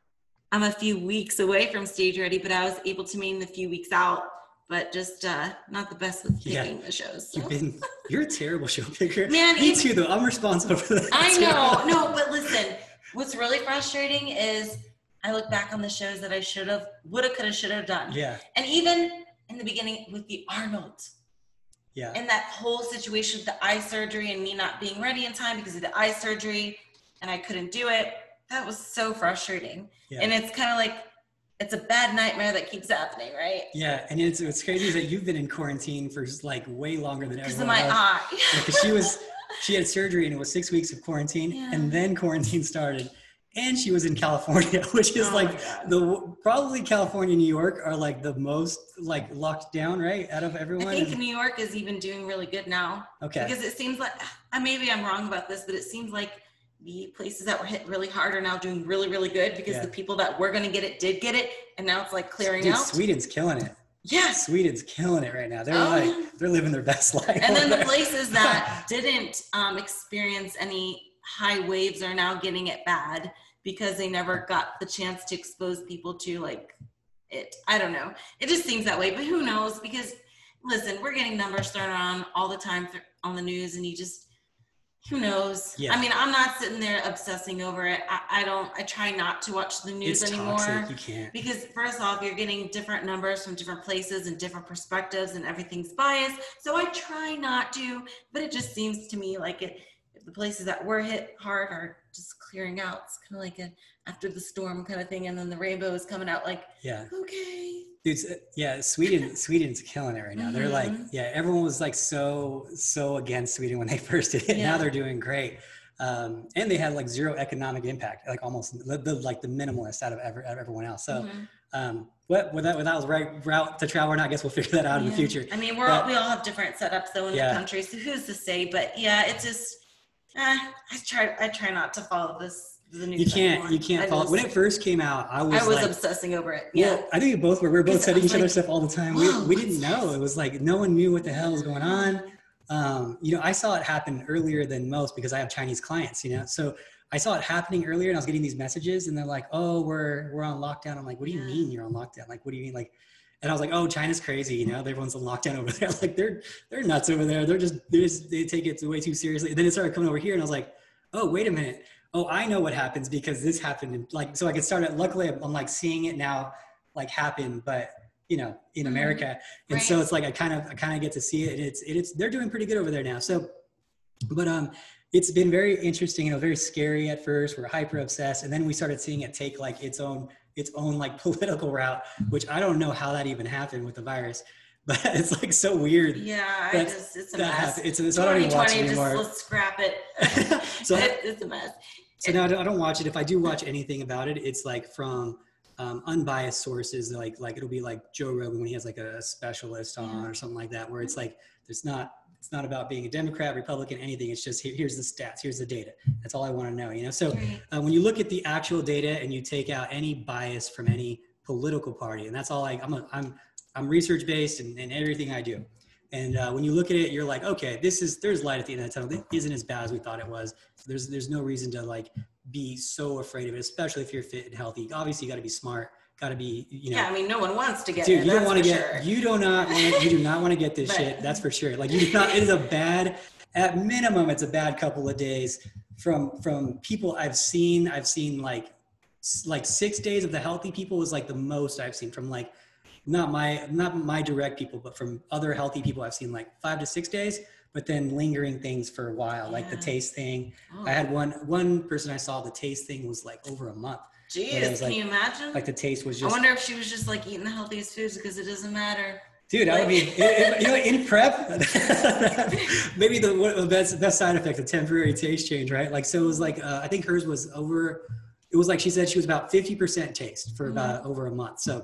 I'm a few weeks away from stage ready, but I was able to maintain a few weeks out, but just not the best with picking the shows. So. You're a terrible show picker. Man, me too, though. I'm responsible for that. I know. No, but listen, what's really frustrating is I look back on the shows that I woulda, coulda, shoulda done. Yeah. And even in the beginning with the Arnold. Yeah. And that whole situation with the eye surgery and me not being ready in time because of the eye surgery and I couldn't do it. That was so frustrating. Yeah. And it's kind of like, it's a bad nightmare that keeps happening, right? Yeah, and what's crazy is that you've been in quarantine for like way longer than everyone else. Because of my eye. Because she had surgery and it was 6 weeks of quarantine, and then quarantine started, and she was in California, which is probably California, New York are like the most like locked down, right, out of everyone. I think New York is even doing really good now. Okay. Because it seems like, maybe I'm wrong about this, but it seems like the places that were hit really hard are now doing really, really good because the people that were going to get it did get it. And now it's like clearing out. Sweden's killing it. Yeah. Sweden's killing it right now. They're they're living their best life. And then the places that didn't experience any high waves are now getting it bad because they never got the chance to expose people to like it. I don't know. It just seems that way, but who knows? Because listen, we're getting numbers thrown around all the time on the news and who knows? Yeah. I mean, I'm not sitting there obsessing over it. I try not to watch the news anymore. Toxic. You can't. Because first off, you're getting different numbers from different places and different perspectives and everything's biased. So I try not to, but it just seems to me like if the places that were hit hard are just clearing out. It's kind of like a after the storm kind of thing. And then the rainbow is coming out like, okay. Dude, Sweden's killing it right now. They're like, everyone was like so against Sweden when they first did it. Now they're doing great. And they had like zero economic impact, like almost the minimalist out of everyone else. So what that was right route to travel or not, I guess we'll figure that out in the future. I mean, we all have different setups though in the country. So who's to say, but it's just, I try not to follow the news. You can't follow. When it first came out, I was like, obsessing over it. Well, I think we both were. We were both sending each other stuff all the time. We didn't know. It was like no one knew what the hell was going on. I saw it happen earlier than most because I have Chinese clients. So I saw it happening earlier, and I was getting these messages, and they're like, "Oh, we're on lockdown." I'm like, "What do you mean you're on lockdown? Like, what do you mean like?" And I was like, "Oh, China's crazy. Everyone's on lockdown over there. Like they're nuts over there. They take it way too seriously." And then it started coming over here, and I was like, "Oh, wait a minute. Oh, I know what happens because this happened." And so I could start it. Luckily, I'm like seeing it now, like happen, but in America. And so it's like, I kind of get to see it, and it's they're doing pretty good over there now. So, but, it's been very interesting, very scary at first. We're hyper obsessed. And then we started seeing it take like its own like political route, which I don't know how that even happened with the virus. But it's like so weird. Yeah, it's a mess. It's I don't even watch it anymore. Let's scrap it. So it's a mess. So now I don't watch it. If I do watch anything about it, it's like from unbiased sources. Like it'll be like Joe Rogan when he has like a specialist on or something like that, where it's like it's not about being a Democrat, Republican, anything. It's just here's the stats, here's the data. That's all I want to know. So when you look at the actual data and you take out any bias from any political party, and that's all I'm research based and everything I do. And when you look at it, you're like, okay, there's light at the end of the tunnel. It isn't as bad as we thought it was. There's no reason to like be so afraid of it, especially if you're fit and healthy. Obviously, you got to be smart. Got to be, Yeah, I mean, no one wants to get it. Dude, you don't want to get. You do not want to get this shit. That's for sure. Like you do not. It is a bad. At minimum, it's a bad couple of days. From people I've seen like 6 days of the healthy people was like the most I've seen from like. Not my direct people, but from other healthy people, I've seen like 5 to 6 days, but then lingering things for a while, like the taste thing. Oh. I had one person I saw, the taste thing was like over a month. Jeez, can you imagine? Like the taste was just. I wonder if she was just like eating the healthiest foods because it doesn't matter. Dude, I mean, in prep, maybe the best side effect, the temporary taste change, right? Like, so it was like, I think hers was over, it was like, she said she was about 50% taste for about over a month. So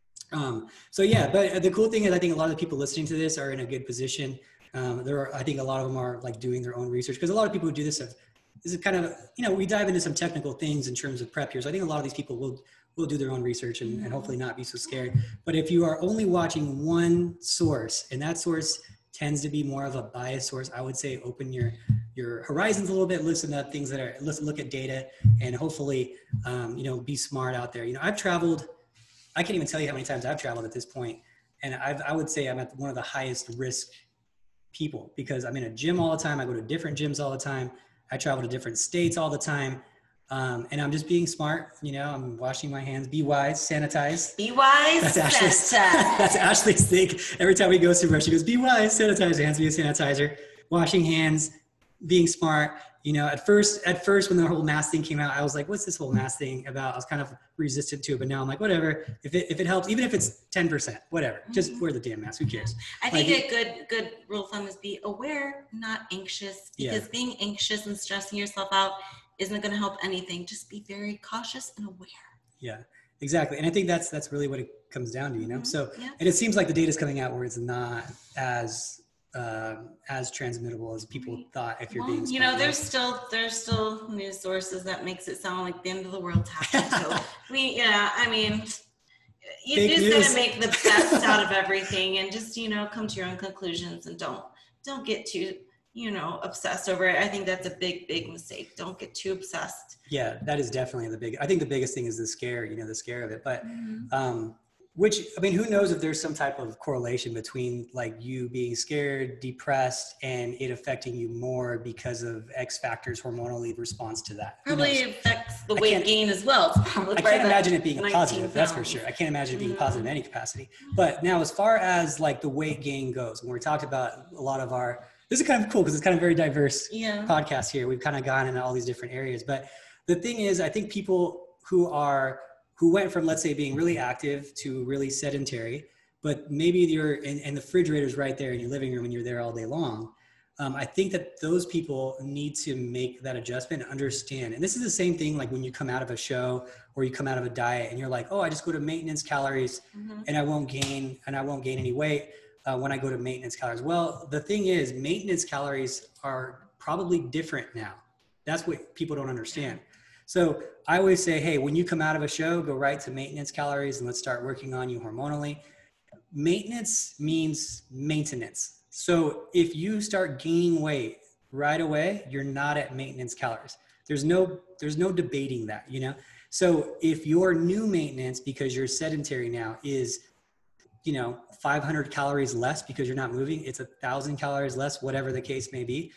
yeah, but the cool thing is I think a lot of the people listening to this are in a good position. I think a lot of them are like doing their own research because a lot of people who do this is kind of, we dive into some technical things in terms of prep here. So I think a lot of these people will do their own research and hopefully not be so scared. But if you are only watching one source and that source tends to be more of a bias source. I would say open your horizons a little bit, listen to things that are, look at data, and hopefully, be smart out there. I've traveled, I can't even tell you how many times I've traveled at this point. And I would say I'm at one of the highest risk people because I'm in a gym all the time. I go to different gyms all the time. I travel to different states all the time. And I'm just being smart. I'm washing my hands. Be wise, sanitize. Be wise, sanitize. That's Ashley's thing. Every time we go somewhere, she goes, be wise, sanitize. Hands me a sanitizer. Washing hands, being smart. At first when the whole mask thing came out, I was like, what's this whole mask thing about? I was kind of resistant to it, but now I'm like, whatever. If it helps, even if it's 10%, whatever, just wear the damn mask. Who cares? I think a good rule of thumb is be aware, not anxious, because being anxious and stressing yourself out isn't going to help anything. Just be very cautious and aware. Yeah, exactly. And I think that's really what it comes down to, So, and it seems like the data is coming out where it's not as transmittable as people thought if you're being smart. There's still news sources that makes it sound like the end of the world's happening. So you just got to make the best out of everything and just, come to your own conclusions and don't get too, obsessed over it. I think that's a big mistake. Don't get too obsessed. Yeah, that is definitely I think the biggest thing is the scare of it. But, who knows if there's some type of correlation between like you being scared, depressed, and it affecting you more because of X factors hormonally response to that. Probably affects the weight gain as well. I can't imagine it being positive, that's for sure. I can't imagine it being positive in any capacity. But now as far as like the weight gain goes, when we're talking about a lot of this is kind of cool because it's kind of very diverse podcast here. We've kind of gone into all these different areas. But the thing is, I think people who went from, let's say, being really active to really sedentary, but maybe you're and the refrigerator's right there in your living room and you're there all day long. I think that those people need to make that adjustment and understand. And this is the same thing like when you come out of a show or you come out of a diet and you're like, oh, I just go to maintenance calories and I won't gain any weight when I go to maintenance calories. Well, the thing is, maintenance calories are probably different now. That's what people don't understand. So I always say, hey, when you come out of a show, go right to maintenance calories and let's start working on you hormonally. Maintenance means maintenance. So if you start gaining weight right away, you're not at maintenance calories. There's no debating that, So if your new maintenance, because you're sedentary now, is 500 calories less because you're not moving, it's 1,000 calories less, whatever the case may be.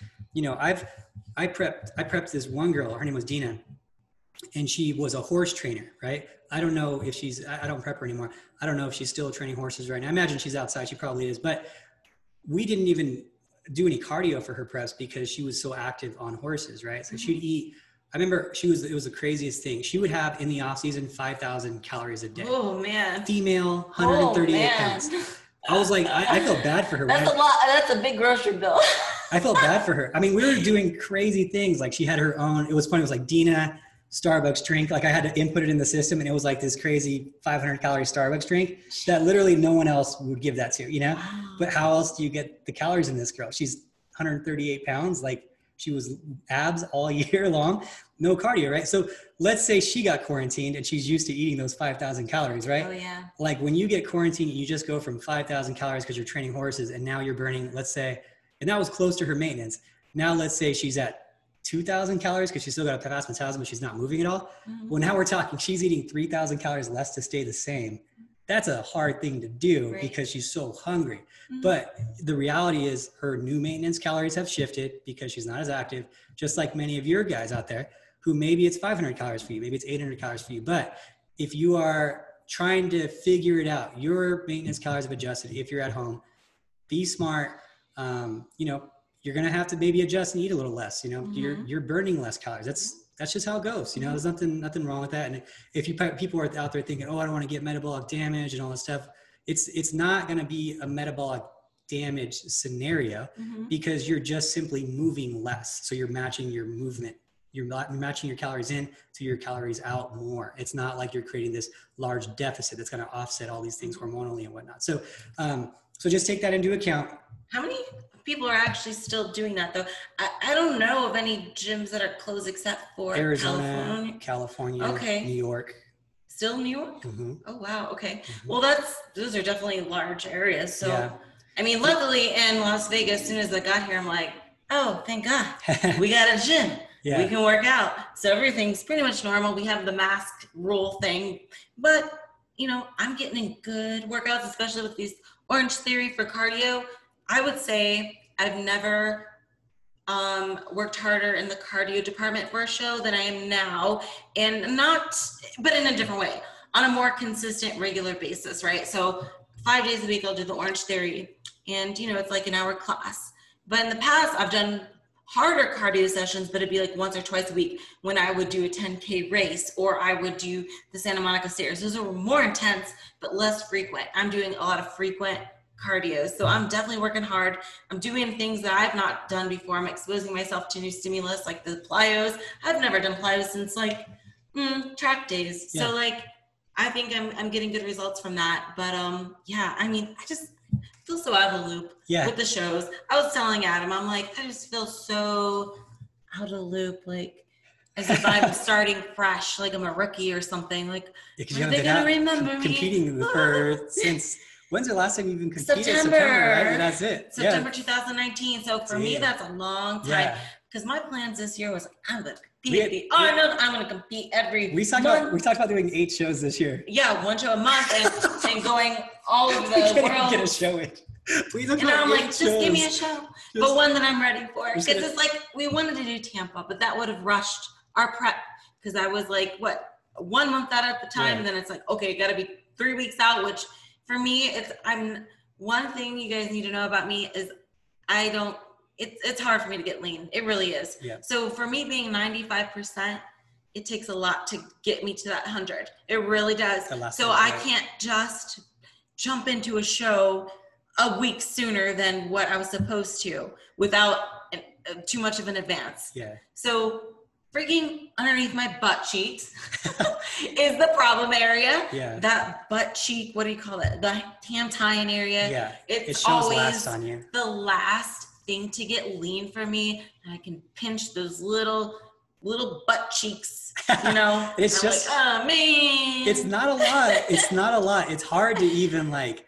I prepped this one girl, her name was Dina, and she was a horse trainer, right? I don't know if I don't prep her anymore. I don't know if she's still training horses right now. I imagine she's outside. She probably is, but we didn't even do any cardio for her preps because she was so active on horses, right? So she'd eat, I remember it was the craziest thing. She would have in the off season, 5,000 calories a day. Oh man. Female, 138 pounds. I was like, I felt bad for her. That's a lot. That's a big grocery bill. I felt bad for her. I mean, we were doing crazy things. Like she had her own, it was funny. It was like Dina Starbucks drink. Like I had to input it in the system and it was like this crazy 500 calorie Starbucks drink that literally no one else would give that to, Wow. But how else do you get the calories in this girl? She's 138 pounds. Like she was abs all year long, no cardio, right? So let's say she got quarantined and she's used to eating those 5,000 calories, right? Oh yeah. Like when you get quarantined, you just go from 5,000 calories because you're training horses and now you're burning, let's say, and that was close to her maintenance. Now let's say she's at 2,000 calories because she's still got a fast metabolism, but she's not moving at all. Mm-hmm. Well, now we're talking, she's eating 3,000 calories less to stay the same. That's a hard thing to do because she's so hungry. Mm-hmm. But the reality is her new maintenance calories have shifted because she's not as active, just like many of your guys out there who maybe it's 500 calories for you, maybe it's 800 calories for you. But if you are trying to figure it out, your maintenance calories have adjusted. If you're at home, be smart. You're going to have to maybe adjust and eat a little less, mm-hmm. you're burning less calories. That's just how it goes. There's nothing wrong with that. And if people are out there thinking, oh, I don't want to get metabolic damage and all this stuff, it's not going to be a metabolic damage scenario mm-hmm. because you're just simply moving less. So you're matching your movement. You're matching your calories in to your calories out more. It's not like you're creating this large deficit that's going to offset all these things hormonally and whatnot. So just take that into account. How many people are actually still doing that though? I don't know of any gyms that are closed except for Arizona, California, okay. New York. Still New York? Mm-hmm. Oh wow. Okay. Mm-hmm. Well, those are definitely large areas. So I mean, luckily in Las Vegas, as soon as I got here, I'm like, oh, thank God, we got a gym. We can work out. So everything's pretty much normal. We have the mask rule thing, but you know, I'm getting in good workouts, especially with these Orange Theory for cardio. I would say I've never worked harder in the cardio department for a show than I am now, and but in a different way, on a more consistent, regular basis, right? So 5 days a week, I'll do the Orange Theory, and you know, it's like an hour class. But in the past, I've done harder cardio sessions, but it'd be like once or twice a week when I would do a 10K race, or I would do the Santa Monica Stairs. Those are more intense, but less frequent. I'm doing a lot of frequent cardio. So I'm definitely working hard. I'm doing things that I've not done before. I'm exposing myself to new stimulus, like the plyos. I've never done plyos since like track days. Yeah. So like, I think I'm getting good results from that. But yeah, I mean, I just feel so out of the loop with the shows. I was telling Adam, I'm like, I just feel so out of the loop, like as if I'm starting fresh, like I'm a rookie or something. Like, are they gonna remember me? Competing for since when's the last time you even competed? September, right? And that's it. September 2019. So for me, that's a long time. Because my plans this year was I'm gonna compete. I'm gonna compete every month. We talked about doing 8 shows this year. Yeah, 1 show a month and going all over the world. Get a show in. And I'm like, just give me a show, but one that I'm ready for. Because it's like we wanted to do Tampa, but that would have rushed our prep. Because I was like, 1 month out at the time, and then it's like, okay, got to be 3 weeks out. Which for me, one thing you guys need to know about me is it's hard for me to get lean. It really is. Yeah. So for me being 95%, it takes a lot to get me to that 100. It really does. So I can't just jump into a show a week sooner than what I was supposed to without too much of an advance. Yeah. So freaking underneath my butt cheeks is the problem area. Yeah. That butt cheek, what do you call it? The tam tie-in area. Yeah. It's always last on you. The last thing to get lean for me. And I can pinch those little butt cheeks, you know. It's just, like, oh man. It's not a lot. It's not a lot. It's hard to even like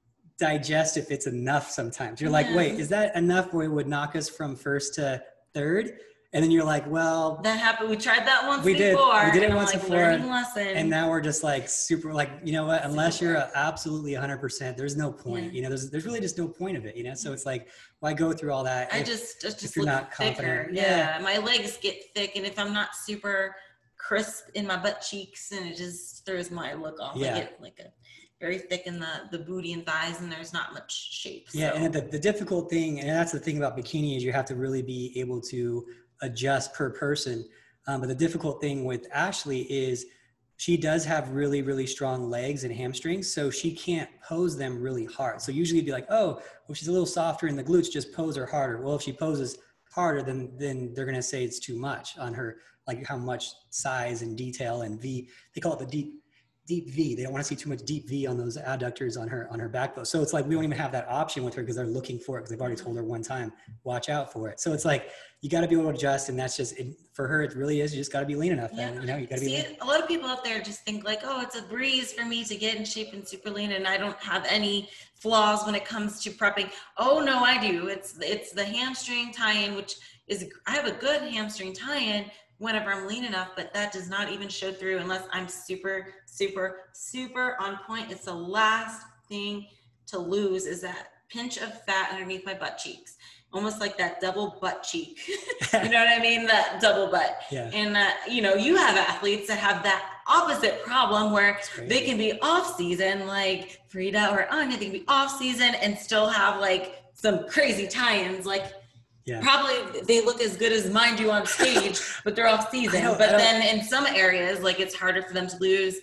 digest if it's enough sometimes. You're like, wait, is that enough where it would knock us from first to third? And then you're like, well, that happened. We tried that once before. We did it once like, before. And now we're just like super, like, you know what? Unless you're absolutely 100%, there's no point. You know, there's really just no point of it. You know, so it's like, why go through all that? I just you're not confident. Yeah, my legs get thick, and if I'm not super crisp in my butt cheeks, and it just throws my look off. I get like a very thick in the booty and thighs, and there's not much shape. Yeah, so. And the difficult thing, and that's the thing about bikini, is you have to really be able to adjust per person. But the difficult thing with Ashley is she does have really, really strong legs and hamstrings, so she can't pose them really hard. So usually you'd be like, oh, well, she's a little softer in the glutes, just pose her harder. Well, if she poses harder, then they're going to say it's too much on her, like how much size and detail and V. They call it the deep V. They don't want to see too much deep V on those adductors on her backbone. So it's like, we don't even have that option with her because they're looking for it, because they've already told her one time, watch out for it. So it's like, you got to be able to adjust. And that's just, for her, it really is, you just got to be lean enough. Yeah. And, you know, you got to be lean. A lot of people out there just think like, oh, it's a breeze for me to get in shape and super lean, and I don't have any flaws when it comes to prepping. Oh no, I do. It's the hamstring tie-in, which is, I have a good hamstring tie-in whenever I'm lean enough, but that does not even show through unless I'm super, super, super on point. It's the last thing to lose, is that pinch of fat underneath my butt cheeks. Almost like that double butt cheek. You know what I mean? That double butt. Yeah. And, you know, you have athletes that have that opposite problem where they can be off season, like Frida or Anya, they can be off season and still have like some crazy tie-ins. Like, probably they look as good as mine do on stage, but they're off season. But then in some areas, like it's harder for them to lose.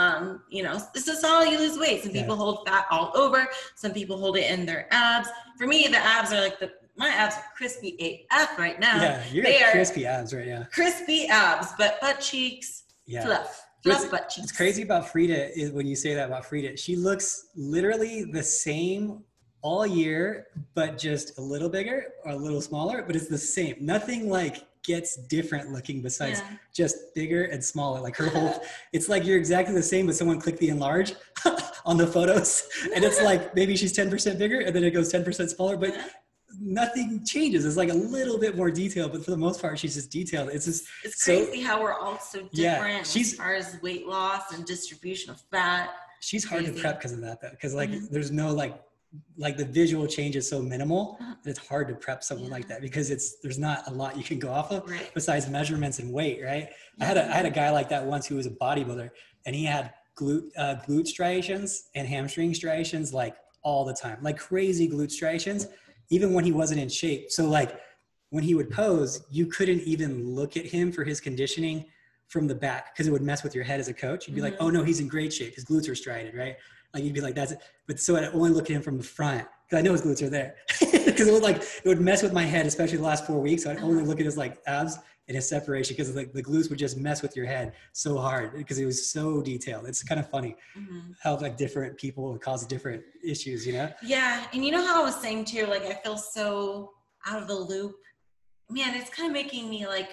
You know, this is how you lose weight. Some people hold fat all over. Some people hold it in their abs. For me, the abs are like my abs are crispy AF right now. Yeah, you got crispy abs right now. Crispy abs, but butt cheeks, fluff butt cheeks. What's crazy about Frida is when you say that about Frida, she looks literally the same all year, but just a little bigger or a little smaller, but it's the same. Nothing like gets different looking besides just bigger and smaller. Like her whole, it's like you're exactly the same, but someone clicked the enlarge on the photos. And it's like, maybe she's 10% bigger and then it goes 10% smaller, but nothing changes. It's like a little bit more detail, but for the most part, she's just detailed. It's just, it's crazy how we're all so different she's, as far as weight loss and distribution of fat. She's hard to prep because of that though. Cause like, there's no like the visual change is so minimal that it's hard to prep someone like that because there's not a lot you can go off of besides measurements and weight, right? I had a guy like that once who was a bodybuilder and he had glute striations and hamstring striations like all the time, like crazy glute striations, even when he wasn't in shape. So like when he would pose, you couldn't even look at him for his conditioning from the back because it would mess with your head as a coach. You'd be like, oh no, he's in great shape. His glutes are striated, right? Like you'd be like, that's it. But so I'd only look at him from the front because I know his glutes are there because it would mess with my head, especially the last 4 weeks. So I'd only look at his like abs and his separation because like the glutes would just mess with your head so hard because it was so detailed. It's kind of funny how like different people would cause different issues, you know? Yeah. And you know how I was saying too, like I feel so out of the loop. Man, it's kind of making me like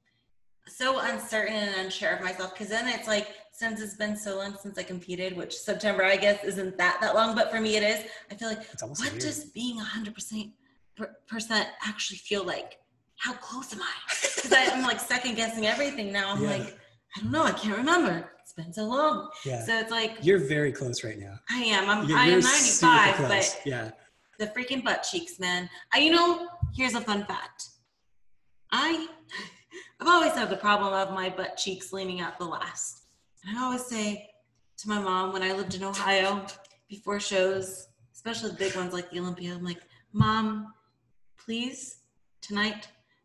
so uncertain and unsure of myself because then it's like, since it's been so long since I competed, which September, I guess, isn't that long, but for me it is. I feel like, what does being 100% actually feel like? How close am I? Because I'm like second guessing everything now. I'm like, I don't know. I can't remember. It's been so long. Yeah. So it's like. You're very close right now. I am. I am 95, but the freaking butt cheeks, man. Here's a fun fact. I've always had the problem of my butt cheeks leaning out the last. And I always say to my mom when I lived in Ohio before shows, especially the big ones like the Olympia, I'm like, Mom, please tonight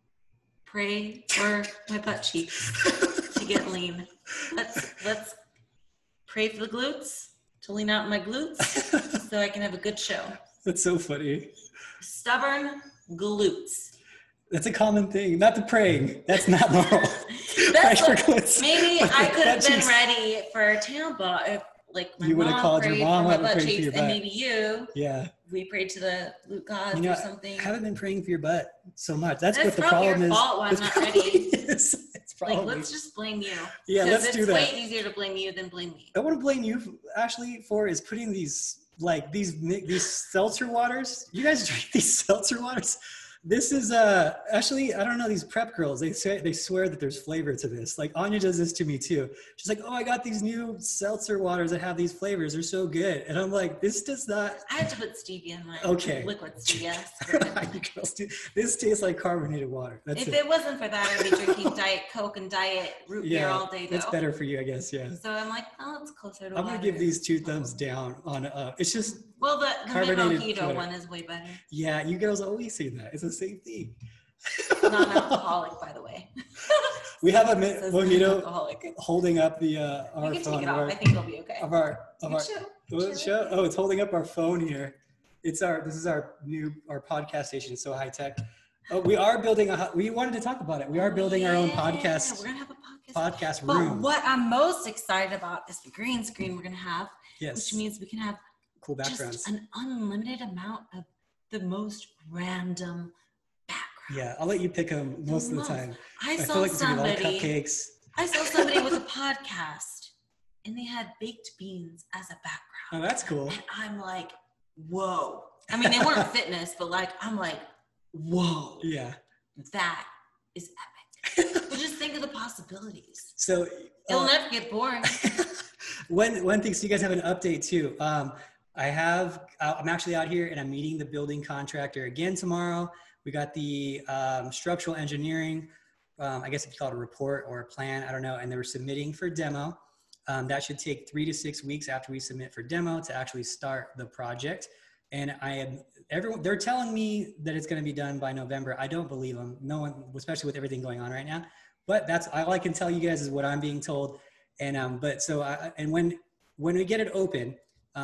pray for my butt cheeks to get lean. Let's pray for the glutes to lean out my glutes so I can have a good show. That's so funny. Stubborn glutes. That's a common thing. Not the praying. That's not normal. Maybe I could have been ready for Tampa if, like, my you would have called your mom my butt cheeks, and maybe you. Yeah. We prayed to the glute gods or something. I haven't been praying for your butt so much. That's what the problem is. That's probably your fault when I'm not ready. It's probably. Like, let's just blame you. Yeah, let's do that. It's way easier to blame you than blame me. I want to blame you, Ashley, for is putting these seltzer waters. You guys drink these seltzer waters? This is actually, I don't know, these prep girls, they swear that there's flavor to this. Like Anya does this to me too. She's like, oh, I got these new seltzer waters that have these flavors. They're so good. And I'm like, this does not. I had to put stevia in my liquid stevia. This tastes like carbonated water. If it wasn't for that, I'd be drinking Diet Coke and Diet root beer all day though. It's better for you, I guess, yeah. So I'm like, oh, it's closer to I'm going to give these 2 thumbs down on, it's just. Well, the mojito one is way better. Yeah, you girls always say that. It's the same thing. Non-alcoholic, by the way. We have a mojito holding up the our you can phone. Take it off. I think it'll be okay. Show. Oh, it's holding up our phone here. This is our podcast station. It's so high tech. Oh, we are building we wanted to talk about it. We are building our own podcast. We're gonna have a podcast room. But what I'm most excited about is the green screen we're gonna have. Yes. Which means we can have cool backgrounds. Just an unlimited amount of the most random background. Yeah, I'll let you pick them most of the time. I feel like it's gonna be a lot of cupcakes. I saw somebody with a podcast and they had baked beans as a background. Oh, that's cool. And I'm like, whoa. I mean, they weren't fitness, but like, I'm like, whoa. Yeah. That is epic. But just think of the possibilities. So it'll never get boring. One thing, so you guys have an update too. I'm actually out here and I'm meeting the building contractor again tomorrow. We got the structural engineering, I guess if you call it a report or a plan, I don't know. And they were submitting for demo. That should take 3 to 6 weeks after we submit for demo to actually start the project. And they're telling me that it's going to be done by November. I don't believe them. No one, especially with everything going on right now. But that's all I can tell you guys is what I'm being told. And when we get it open,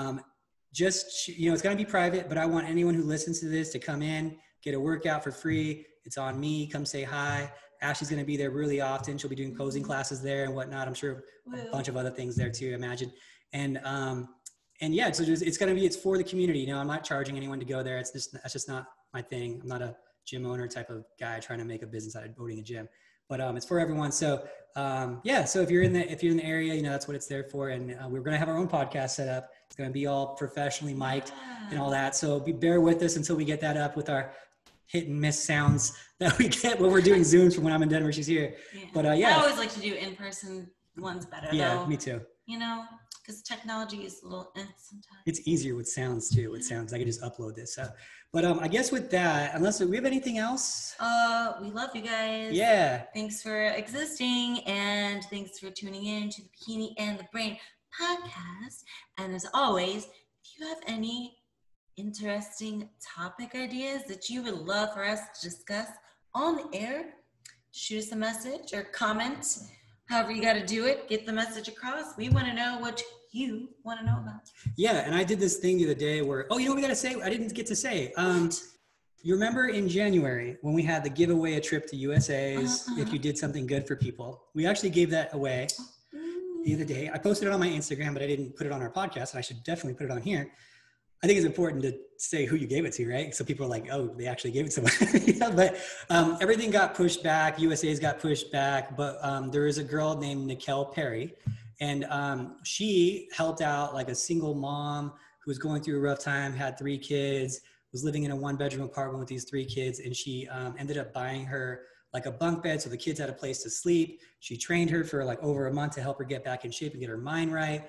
it's going to be private, but I want anyone who listens to this to come in, get a workout for free. It's on me. Come say hi. Ashley's going to be there really often. She'll be doing posing classes there and whatnot. I'm sure a bunch of other things there too, imagine. And yeah, so it's for the community. You know, I'm not charging anyone to go there. That's just not my thing. I'm not a gym owner type of guy trying to make a business out of owning a gym. but it's for everyone. So yeah, so if you're in the area, you know, that's what it's there for. And we're going to have our own podcast set up. It's going to be all professionally mic'd and all that. So bear with us until we get that up with our hit and miss sounds that we get when we're doing Zooms from when I'm in Denver, she's here. Yeah. But yeah. I always like to do in-person ones better. Yeah, though, me too. You know, because technology is a little sometimes. It's easier with sounds too. With sounds, I can just upload this. So, but I guess with that, unless we have anything else. We love you guys. Yeah. Thanks for existing, and thanks for tuning in to the Bikini and the Brain podcast. And as always, if you have any interesting topic ideas that you would love for us to discuss on the air, shoot us a message or comment. However you got to do it, get the message across. We want to know what you want to know about. Yeah, and I did this thing the other day where, oh, you know what we got to say? I didn't get to say. You remember in January when we had the giveaway a trip to USA's if you did something good for people? We actually gave that away the other day. I posted it on my Instagram, but I didn't put it on our podcast, and I should definitely put it on here. I think it's important to say who you gave it to, right? So people are like, oh, they actually gave it to someone. You know, but everything got pushed back. USA's got pushed back. But there is a girl named Nikel Perry, and she helped out like a single mom who was going through a rough time, had 3 kids, was living in a 1-bedroom apartment with these 3 kids. And she ended up buying her like a bunk bed so the kids had a place to sleep. She trained her for like over a month to help her get back in shape and get her mind right.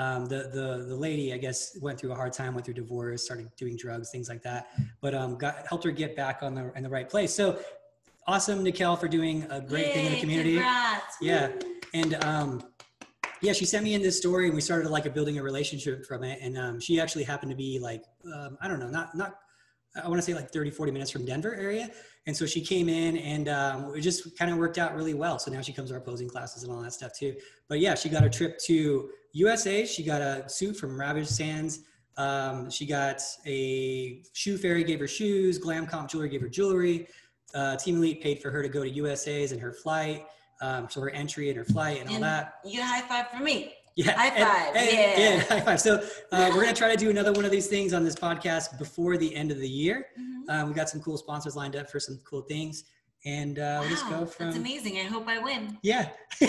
The lady, I guess, went through a hard time, went through divorce, started doing drugs, things like that, but helped her get back in the right place. So awesome, Nikel, for doing a great thing in the community. Congrats. Yeah. And yeah, she sent me in this story, and we started like building a relationship from it. And she actually happened to be like, I don't know, not I want to say like 30, 40 minutes from Denver area. And so she came in, and it just kind of worked out really well. So now she comes to our posing classes and all that stuff too. But yeah, she got a trip to USA. She got a suit from Ravage Sands. She got a shoe fairy, gave her shoes. Glam Comp Jewelry gave her jewelry. Team Elite paid for her to go to USA's and her flight. So her entry and her flight and all that. You get a high five from me. Yeah. High five. Yeah, high five. So we're going to try to do another one of these things on this podcast before the end of the year. We got some cool sponsors lined up for some cool things. And we'll just go from. That's amazing. I hope I win. Yeah.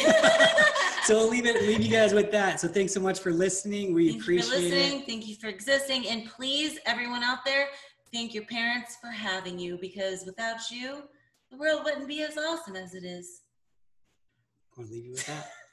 So we'll leave you guys with that. So thanks so much for listening. We appreciate it. Thank you for existing. And please, everyone out there, thank your parents for having you, because without you, the world wouldn't be as awesome as it is. I want to leave you with that.